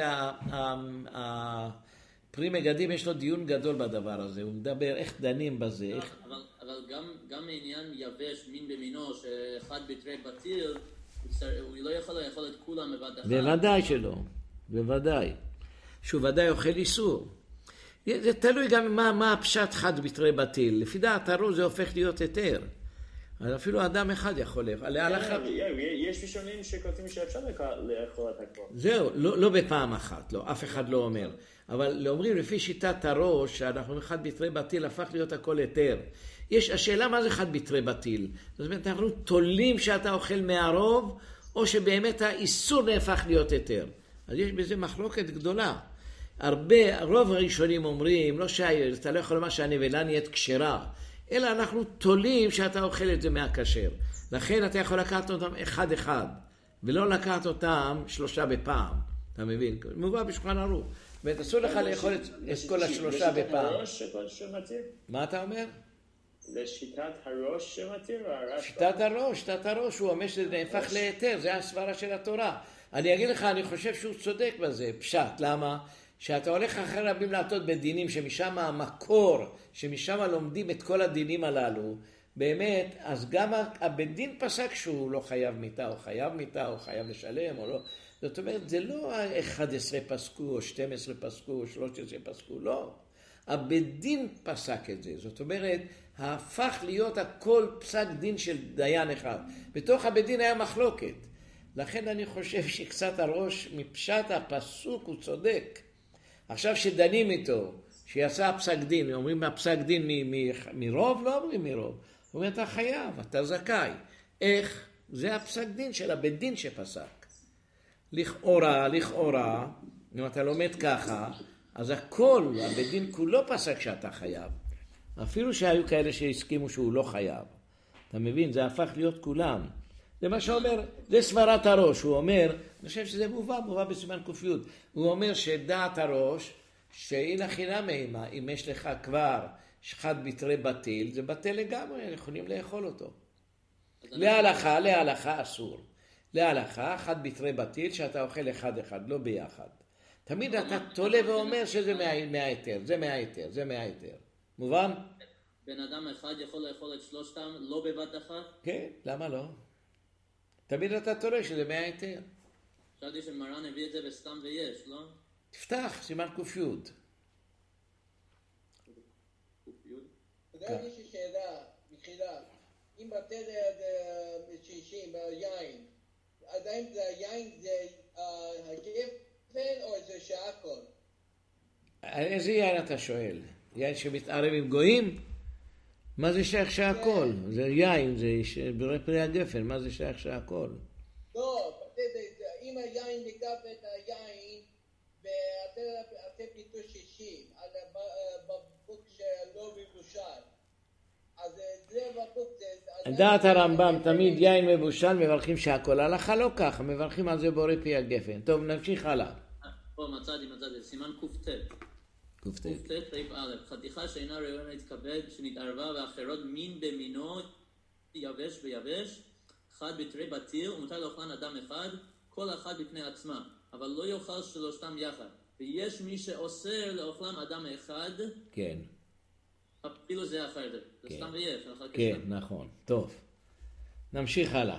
הפרי מגדים יש לו דיון גדול בדבר הזה, הוא מדבר איך דנים בזה. איך... אבל, אבל גם, גם העניין יבש מין במינו, שאחד בתרי בטיל, הוא לא יכול לאכול את כולם בבת אחת. בוודאי שלא, בוודאי. שהוא ודאי אוכל איסור. זה תלוי גם מה, מה הפשט חד בתרי בטיל. לפי דעת הרוב זה הופך להיות היתר. אז אפילו אדם אחד יכול לאכול. יש ראשונים שכותבים שאפשר לאכול את הכל. זהו, לא, לא בפעם אחת, לא, אף אחד לא אומר. אבל אומרים לפי שיטת הראש, שאנחנו חד בתרי בטיל הפך להיות הכל היתר. יש, השאלה מה זה חד בתרי בטיל? זאת אומרת, אנחנו תולים שאתה אוכל מהרוב, או שבאמת האיסור נהפך להיות היתר. אז יש בזה מחלוקת גדולה. הרבה, רוב הראשונים אומרים, לא שאתה לא יכול לומר שהנבלה נהיית כשרה, אלא אנחנו תולים שאתה אוכל את זה מהכשר. לכן אתה יכול לקחת אותם אחד אחד, ולא לקחת אותם שלושה בפעם. אתה מבין? מובא בשולחן ערוך. ותעשו לך לאכול את כל השלושה בפעם. מה אתה אומר? לשיטת הראש שמתיר? שיטת הראש, שיטת הראש, הוא אומר שזה נהפך להיתר, זה הסברה של התורה. אני אגיד לך, אני חושב שהוא צודק בזה, פשט, למה? שאתה הולך אחרי רבים לעטות בדינים, שמשם המקור, שמשם לומדים את כל הדינים הללו, באמת, אז גם הבן דין פסק שהוא לא חייב מיתה, או חייב מיתה, או חייב לשלם, או לא. זאת אומרת, זה לא ה-אחד עשר פסקו, או שתים עשרה פסקו, או שלוש עשרה פסקו, לא. הבית דין פסק את זה. זאת אומרת, הפך להיות הכל פסק דין של דיין אחד. בתוך הבית דין היה מחלוקת. לכן אני חושב שקצת הראש מפשט הפסוק הוא צודק. עכשיו שדנים איתו, שיצא הפסק דין, אומרים הפסק דין מ- מ- מרוב? לא אומרים מרוב. זאת אומרת, אתה חייב, אתה זכאי. איך? זה הפסק דין של הבית דין שפסק. לכאורה, לכאורה, אם אתה לומד ככה, אז הכל, הבית דין כולו פסק שאתה חייב. אפילו שהיו כאלה שהסכימו שהוא לא חייב. אתה מבין? זה הפך להיות כולם. זה מה שאומר, זה סברת הראש. הוא אומר, אני חושב שזה מובא, מובא בסימן קופיות. הוא אומר שדעת הראש, שהנה חינם אימה, אם יש לך כבר שחד ביטרי בטיל, זה בטל לגמרי, יכולים לאכול אותו. להלכה, להלכה אסור. להלכה, חד ביטרי בטיל, שאתה אוכל אחד אחד, לא ביחד. תמיד אתה תולה ואומר שזה מההיתר, זה מההיתר, זה מההיתר. מובן? בן אדם אחד יכול לאכול את שלושתם, לא בבת אחת? כן, למה לא? תמיד אתה תולה שזה מההיתר. חשבתי שמרן הביא את זה בסתם ויש, לא? תפתח, סימן קופיות. וגם יש לי שאלה, מחילה, אם בטל שישים ביין, עדיין זה היין זה הגפן או זה שהכל? איזה יין אתה שואל? יין שמתערב עם גויים? מה זה שייך שהכל? זה יין, זה ברי פרי הגפן, מה זה שייך שהכל? לא, אם היין ניגע את היין ואתם פיתו שישים על הבקבוק שלא מבושל, אז זה בקבוק זה... דעת הרמב"ם, תמיד יין מבושל מברכים שהכל. הלכה לא ככה, מברכים על זה בורא פרי הגפן. טוב, נמשיך הלאה. פה מצאתי, מצאתי, סימן קופט. קופט. קופט, סעיף א', חתיכה שאינה ראויה להתכבד, שנתערבה ואחרות מין במינו יבש ויבש, אחד בתרי בטיר, ומותר לאוכלן אדם אחד, כל אחד בפני עצמה, אבל לא יאכל שלושתם יחד. ויש מי שאוסר לאוכלם אדם אחד, כן. אפילו זה אחר זה. זה כן. סתם ויש. כן, נכון. טוב. נמשיך הלאה.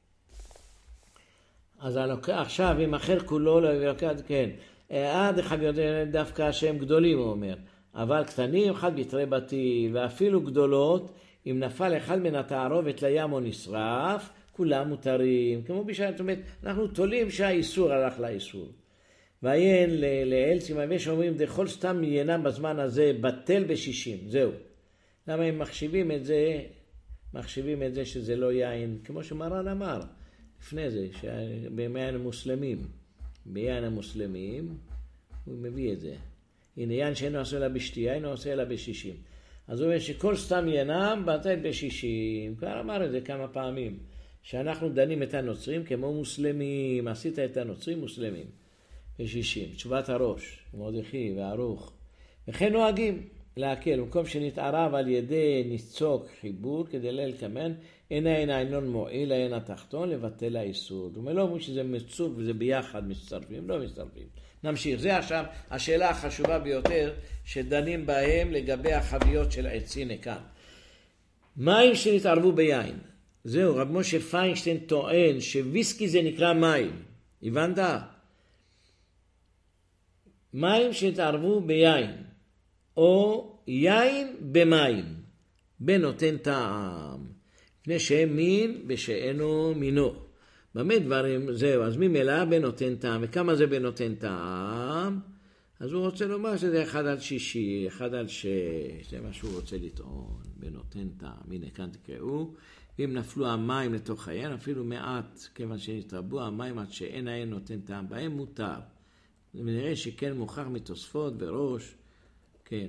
אז עכשיו, אם אחר כולו לא יבקד, כן. עד אחד יודע דווקא השם גדולים, הוא אומר. אבל קטנים, אחד בתרי בטיל, ואפילו גדולות, אם נפל אחד מן התערובת לים או נשרף, כולם מותרים. כמו בשביל, זאת אומרת, אנחנו תולים שהאיסור הלך לאיסור. ועיין לאל סימן שאומרים, דכל סתם ינם בזמן הזה בטל בשישים. זהו. למה הם מחשיבים את זה, מחשיבים את זה שזה לא יין, כמו שמרן אמר, לפני זה, ביין המוסלמים. ביין המוסלמים, הוא מביא את זה. הנה יין שאינו עושה לה בשתייה, אינו עושה לה בשישים. אז הוא אומר שכל סתם ינם בטל בשישים. כבר אמר את זה כמה פעמים. שאנחנו דנים את הנוצרים כמו מוסלמים. עשית את הנוצרים מוסלמים. בשישים. תשובת הראש, מרדכי וערוך. וכן נוהגים להקל. במקום שנתערב על ידי ניצוק חיבור כדי ללקמן, אינה אינה אינון מועיל, אין התחתון, לבטל האיסור. זאת אומרת, לא אומרים שזה מצוב וזה ביחד מצטרפים, לא מצטרפים. נמשיך. זה עכשיו השאלה החשובה ביותר שדנים בהם לגבי החביות של עצים כאן. מים שנתערבו ביין. זהו, רב משה פיינשטיין טוען שוויסקי זה נקרא מים. הבנת? מים שנתערבו ביין, או יין במים, בנותן טעם, לפני שהם מין ושאינו מינו. במה דברים, זהו, אז ממילא בנותן טעם, וכמה זה בנותן טעם? אז הוא רוצה לומר שזה אחד על שישי, אחד על שש, זה מה שהוא רוצה לטעון, בנותן טעם. הנה כאן תקראו, ואם נפלו המים לתוך היין, אפילו מעט, כיוון שנתרבו המים עד שאין היין נותן טעם, בהם מותר. ונראה שכן מוכח מתוספות בראש, כן.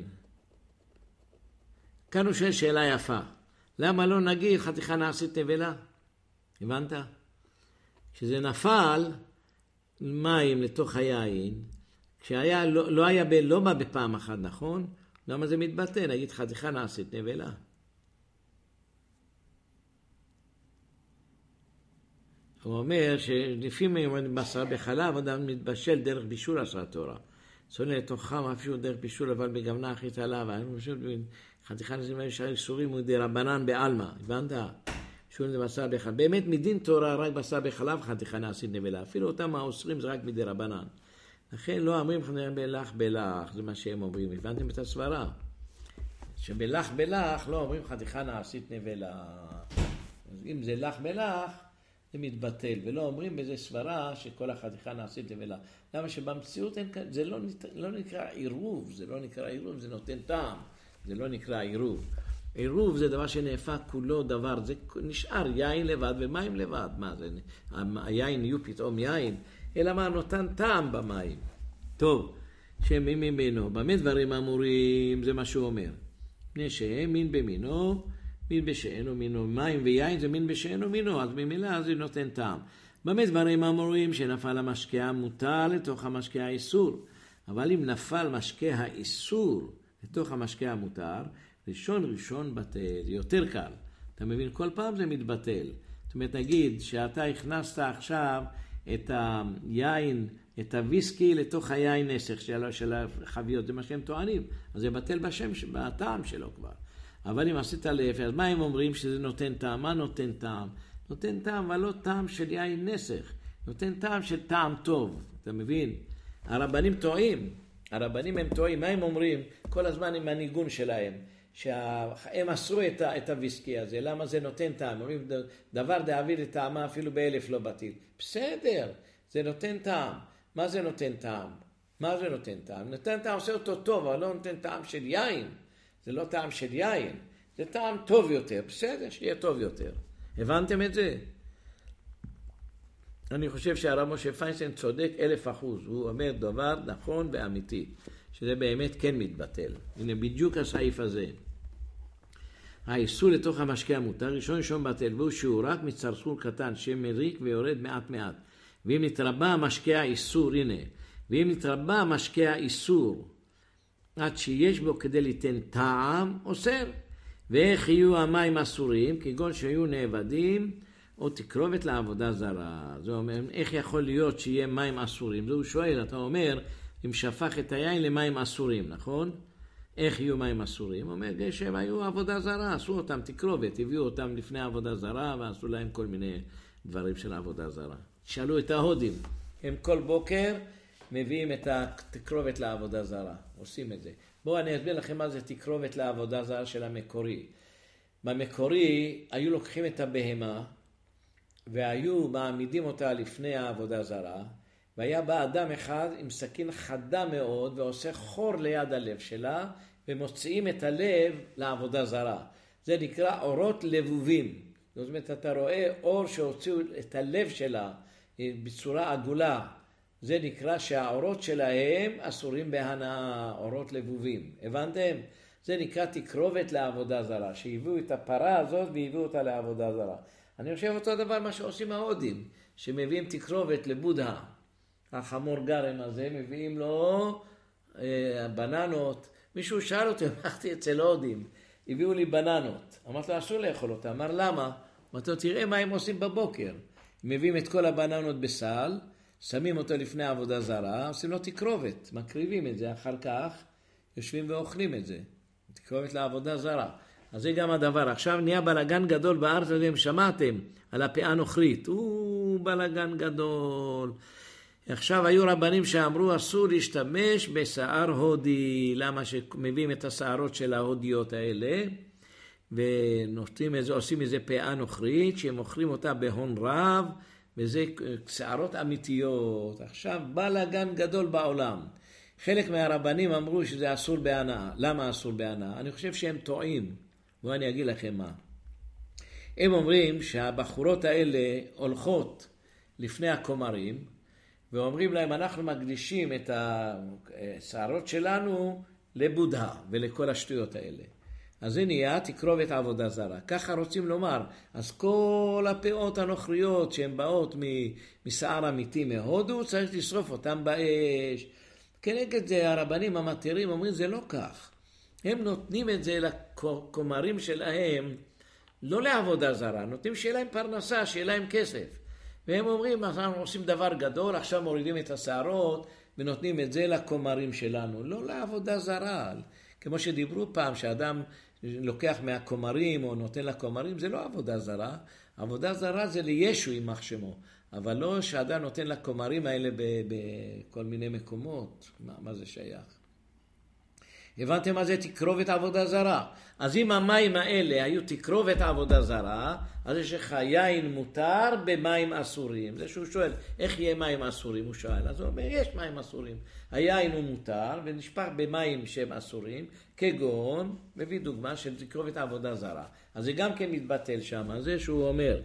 כאן הוא שואל שאלה יפה. למה לא נגיד חתיכה נעשית נבלה? הבנת? כשזה נפל מים לתוך היין, כשהיה, לא, לא היה ב, לא בא בפעם אחת, נכון? למה זה מתבטא? נגיד חתיכה נעשית נבלה. הוא אומר שלפעמים בשר בחלב אדם מתבשל דרך בישול עשה התורה. צונן לתוכם אפילו דרך בישול, אבל בגמנה אחיתה עליו. אני חושב חתיכה נזימה יש איסורים הוא דרבנן בעלמא. הבנת? שום זה בשר בחלב. באמת מדין תורה רק בשר בחלב חתיכה נעשית נבלה. אפילו אותם האוסרים זה רק מדי רבנן. לכן לא אומרים בלח בלח, זה מה שהם אומרים. הבנתם את הסברה? שבלח בלח לא אומרים חתיכה נעשית נבלה. אז אם זה לח בלח, זה מתבטל. ולא אומרים בזה סברה שכל החתיכה נעשית נבלה. למה שבמציאות אין, זה לא, לא נקרא עירוב, זה לא נקרא עירוב, זה נותן טעם. זה לא נקרא עירוב. עירוב זה דבר שנהפך כולו דבר, זה נשאר יין לבד ומים לבד. מה זה? היין יהיו פתאום יין, אלא מה נותן טעם במים. טוב, שמי ממנו, במה דברים אמורים, זה מה שהוא אומר. פני שהם מין במינו, מין בשאינו מינו, מים ויין זה מין בשאינו מינו, אז ממילא זה נותן טעם. במה דברים אמורים שנפל המשקה המותר לתוך המשקה האיסור, אבל אם נפל משקה האיסור לתוך המשקה המותר, ראשון ראשון בטל, יותר קל. אתה מבין? כל פעם זה מתבטל. זאת אומרת, נגיד שאתה הכנסת עכשיו את היין, את הוויסקי לתוך היין נסך של, של החביות, זה מה שהם טוענים. אז זה בטל בשם, בטעם שלו כבר. אבל אם עשית להפך, אז מה הם אומרים שזה נותן טעם? מה נותן טעם? נותן טעם, אבל לא טעם של יין נסך. נותן טעם של טעם טוב. אתה מבין? הרבנים טועים. הרבנים הם טועים. מה הם אומרים? כל הזמן עם הניגון שלהם. שהם אסרו את, את הוויסקי הזה. למה זה נותן טעם? אומרים, דבר דאביד לטעמה אפילו באלף לא בטיל. בסדר, זה נותן טעם. מה זה נותן טעם? מה זה נותן טעם? נותן טעם עושה אותו טוב, אבל לא נותן טעם של יין. זה לא טעם של יין. זה טעם טוב יותר. בסדר, שיהיה טוב יותר. הבנתם את זה? אני חושב שהרב משה פיינשטיין צודק אלף אחוז. הוא אומר דבר נכון ואמיתי. שזה באמת כן מתבטל. הנה בדיוק הסעיף הזה. האיסור לתוך המשקה המותר, ראשון ראשון בטל, והוא שהוא רק מצרצור קטן שמריק ויורד מעט מעט. ואם נתרבה המשקה האיסור, הנה, ואם נתרבה המשקה האיסור, עד שיש בו כדי ליתן טעם, אוסר. ואיך יהיו המים אסורים, כגון שהיו נאבדים, או תקרובת לעבודה זרה. זה אומר, איך יכול להיות שיהיה מים אסורים? זה הוא שואל, אתה אומר, אם שפך את היין למים אסורים, נכון? איך יהיו מים אסורים? הוא אומר, שהם היו עבודה זרה, עשו אותם תקרובת, הביאו אותם לפני עבודה זרה, ועשו להם כל מיני דברים של עבודה זרה. שאלו את ההודים, הם כל בוקר מביאים את התקרובת לעבודה זרה, עושים את זה. בואו אני אסביר לכם מה זה תקרובת לעבודה זרה של המקורי. במקורי היו לוקחים את הבהמה, והיו מעמידים אותה לפני העבודה זרה, והיה בא אדם אחד עם סכין חדה מאוד ועושה חור ליד הלב שלה ומוציאים את הלב לעבודה זרה. זה נקרא אורות לבובים. זאת אומרת, אתה רואה אור שהוציאו את הלב שלה בצורה עגולה. זה נקרא שהאורות שלהם אסורים בהנאה, אורות לבובים. הבנתם? זה נקרא תקרובת לעבודה זרה, שהביאו את הפרה הזאת והביאו אותה לעבודה זרה. אני חושב אותו דבר מה שעושים ההודים, שמביאים תקרובת לבודה. החמור גרם הזה, מביאים לו אה, בננות. מישהו שאל אותי, הלכתי אצל הודים, הביאו לי בננות. אמרתי לו, אסור לאכול אותה. אמר, למה? אמרתי לו, תראה מה הם עושים בבוקר. מביאים את כל הבננות בסל, שמים אותו לפני עבודה זרה, עושים לו תקרובת, מקריבים את זה, אחר כך יושבים ואוכלים את זה. תקרובת לעבודה זרה. אז זה גם הדבר. עכשיו נהיה בלגן גדול בארץ, אתם שמעתם על הפאה נוכרית. הוא בלגן גדול. עכשיו היו רבנים שאמרו אסור להשתמש בשער הודי, למה שמביאים את השערות של ההודיות האלה, ונותנים איזה, עושים איזה פאה נוכרית, שהם מוכרים אותה בהון רב, וזה שערות אמיתיות. עכשיו בלגן גדול בעולם. חלק מהרבנים אמרו שזה אסור בהנאה. למה אסור בהנאה? אני חושב שהם טועים. ואני אגיד לכם מה. הם אומרים שהבחורות האלה הולכות לפני הכומרים, ואומרים להם, אנחנו מקדישים את השערות שלנו לבודה ולכל השטויות האלה. אז זה נהיה תקרובת עבודה זרה. ככה רוצים לומר. אז כל הפאות הנוכריות שהן באות משער אמיתי מהודו, צריך לשרוף אותם באש. כנגד זה הרבנים המתירים אומרים, זה לא כך. הם נותנים את זה לכומרים שלהם, לא לעבודה זרה, נותנים שיהיה להם פרנסה, שיהיה להם כסף. והם אומרים, אנחנו עושים דבר גדול, עכשיו מורידים את השערות ונותנים את זה לכומרים שלנו, לא לעבודה זרה. כמו שדיברו פעם, שאדם לוקח מהכומרים או נותן לכומרים, זה לא עבודה זרה. עבודה זרה זה לישו יימח שמו, אבל לא שאדם נותן לכומרים האלה בכל מיני מקומות. מה, מה זה שייך? הבנתם מה זה תקרובת עבודה זרה? אז אם המים האלה היו תקרובת עבודה זרה, אז יש לך יין מותר במים אסורים. זה שהוא שואל, איך יהיה מים אסורים? הוא שואל. אז הוא אומר, יש מים אסורים. היין הוא מותר ונשפך במים שהם אסורים, כגון, מביא דוגמה של תקרובת עבודה זרה. אז זה גם כן מתבטל שם, זה שהוא אומר.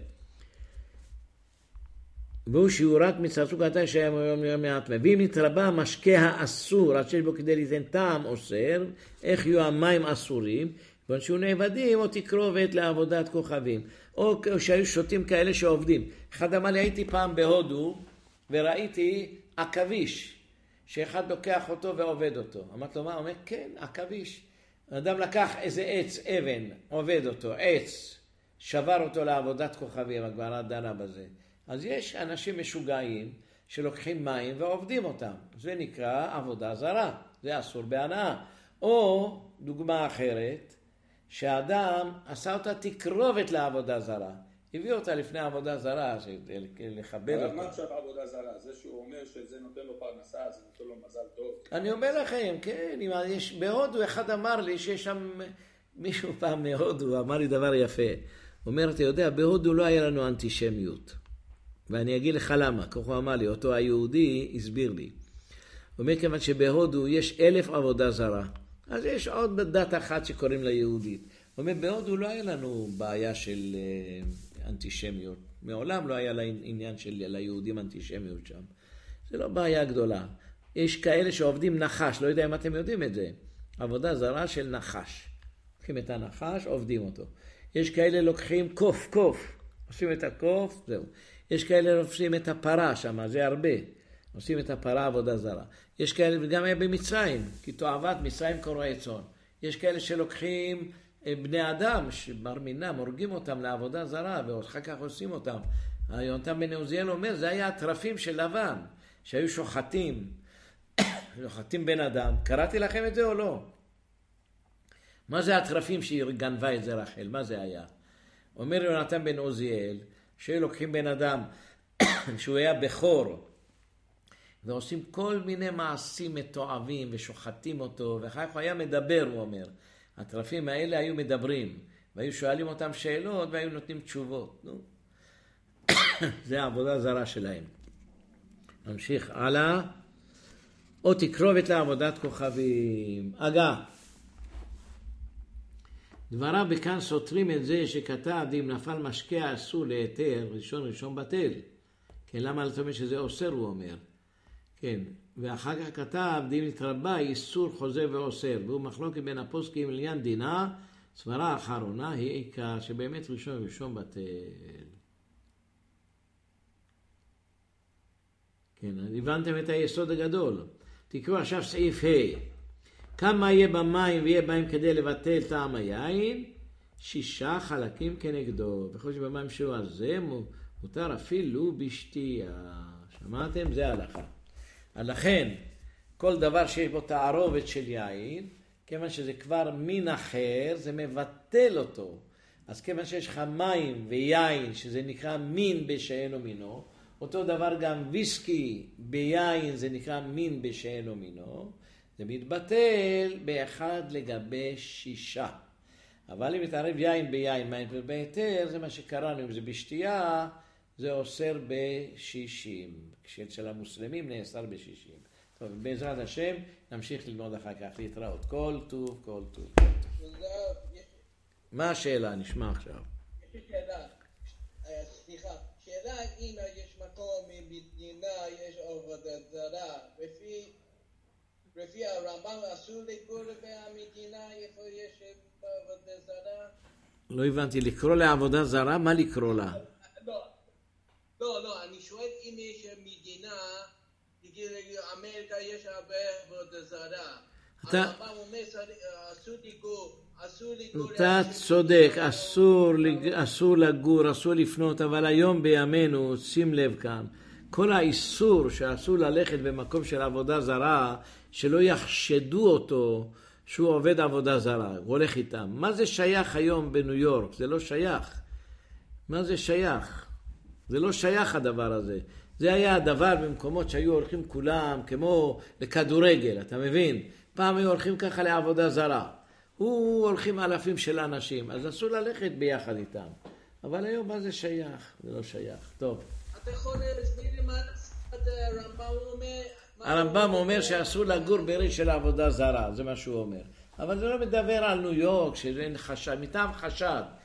והוא שהוא רק מצרצוק קטן שהיה יום מעט. ואם נתרבה המשקה האסור, עד שיש בו כדי ליתן טעם אוסר, איך יהיו המים אסורים, ואנשהו נאבדים או תקרובת לעבודת כוכבים. או שהיו שותים כאלה שעובדים. אחד אמר לי, הייתי פעם בהודו, וראיתי עכביש, שאחד לוקח אותו ועובד אותו. אמרת לו, מה? הוא אומר, כן, עכביש. האדם לקח איזה עץ, אבן, עובד אותו, עץ, שבר אותו לעבודת כוכבים, הגמרא דנה בזה. אז יש אנשים משוגעים שלוקחים מים ועובדים אותם. זה נקרא עבודה זרה. זה אסור בהנאה. או דוגמה אחרת, שהאדם עשה אותה תקרובת לעבודה זרה. הביא אותה לפני עבודה זרה, לכבד אותה. אבל מה עכשיו עבודה זרה? זה שהוא אומר שזה נותן לו פרנסה, זה נותן לו מזל טוב. אני אומר לכם, כן, יש, בהודו אחד אמר לי שיש שם מישהו פעם מהודו, אמר לי דבר יפה. הוא אומר, אתה יודע, בהודו לא היה לנו אנטישמיות. ואני אגיד לך למה, כך הוא אמר לי, אותו היהודי הסביר לי. הוא אומר, כיוון שבהודו יש אלף עבודה זרה. אז יש עוד דת אחת שקוראים לה יהודית. הוא אומר, בהודו לא היה לנו בעיה של אנטישמיות. מעולם לא היה לה עניין של ליהודים אנטישמיות שם. זה לא בעיה גדולה. יש כאלה שעובדים נחש, לא יודע אם אתם יודעים את זה. עבודה זרה של נחש. לוקחים את הנחש, עובדים אותו. יש כאלה לוקחים קוף, קוף. עושים את הקוף, זהו. יש כאלה עושים את הפרה שם, זה הרבה. עושים את הפרה עבודה זרה. יש כאלה, וגם היה במצרים, כי תועבת מצרים קורעי צאן. יש כאלה שלוקחים בני אדם, שבר מינם, הורגים אותם לעבודה זרה, ואחר כך עושים אותם. יונתן בן עוזיאל אומר, זה היה הטרפים של לבן, שהיו שוחטים, שוחטים בן אדם. קראתי לכם את זה או לא? מה זה הטרפים שהיא גנבה את זה רחל? מה זה היה? אומר יונתן בן עוזיאל, שהיו לוקחים בן אדם, שהוא היה בכור, ועושים כל מיני מעשים מתועבים, ושוחטים אותו, ואחר כך הוא היה מדבר, הוא אומר. הטרפים האלה היו מדברים, והיו שואלים אותם שאלות, והיו נותנים תשובות. נו. זה העבודה זרה שלהם. נמשיך הלאה. או תקרובת לעבודת כוכבים. אגב, דבריו בכאן סותרים את זה שכתב, אם נפל משקה אסור להיתר, ראשון ראשון בטל. כן, למה זאת אומרת שזה אוסר, הוא אומר. כן, ואחר כך כתב, דין התרבה, איסור חוזר ואוסר, והוא מחלוקת בין הפוסקים לעניין דינה, סברה האחרונה היא עיקר, שבאמת ראשון ראשון בטל. כן, הבנתם את היסוד הגדול. תקראו עכשיו סעיף ה'. כמה יהיה במים ויהיה בהם כדי לבטל טעם היין? שישה חלקים כנגדו. וכל שבמים שהוא הזה מותר אפילו בשתייה. שמעתם? זה הלכה. לכן, כל דבר שיש בו תערובת של יין, כיוון שזה כבר מין אחר, זה מבטל אותו. אז כיוון שיש לך מים ויין, שזה נקרא מין בשאינו מינו, אותו דבר גם ויסקי ביין, זה נקרא מין בשאינו מינו, זה מתבטל באחד לגבי שישה. אבל אם מתערב יין ביין, מים ובהיתר, זה מה שקראנו, אם זה בשתייה, זה אוסר בשישים. כשאצל המוסלמים נאסר בשישים. טוב, בעזרת השם, נמשיך ללמוד אחר כך, להתראות. כל טוב, כל טוב. מה השאלה? נשמע עכשיו. יש לי שאלה. סליחה. שאלה אם יש מקום במדינה, יש עבודה זרה. לפי הרמב"ם אסור לגור במדינה, איפה יש עבודה זרה? לא הבנתי, לקרוא לעבודה זרה? מה לקרוא לה? לא, לא, לא, אני שואל אם יש מדינה, נגיד אמריקה יש הרבה עבודה זרה. הרמב"ם אומר אסור לגור, אסור לגור. אתה צודק, אסור לגור, אסור לפנות, אבל היום בימינו, שים לב כאן, כל האיסור שאסור ללכת במקום של עבודה זרה, שלא יחשדו אותו שהוא עובד עבודה זרה, הוא הולך איתם. מה זה שייך היום בניו יורק? זה לא שייך. מה זה שייך? זה לא שייך הדבר הזה. זה היה הדבר במקומות שהיו הולכים כולם כמו לכדורגל, אתה מבין? פעם היו הולכים ככה לעבודה זרה. הוא הולכים אלפים של אנשים, אז אסור ללכת ביחד איתם. אבל היום מה זה שייך? זה לא שייך. טוב. אתה יכול להסביר לי מה הרמב"ם אומר? הרמב"ם אומר שאסור לגור בעיר של עבודה זרה, זה מה שהוא אומר. אבל זה לא מדבר על ניו יורק, שאין חשד, מטעם חשד.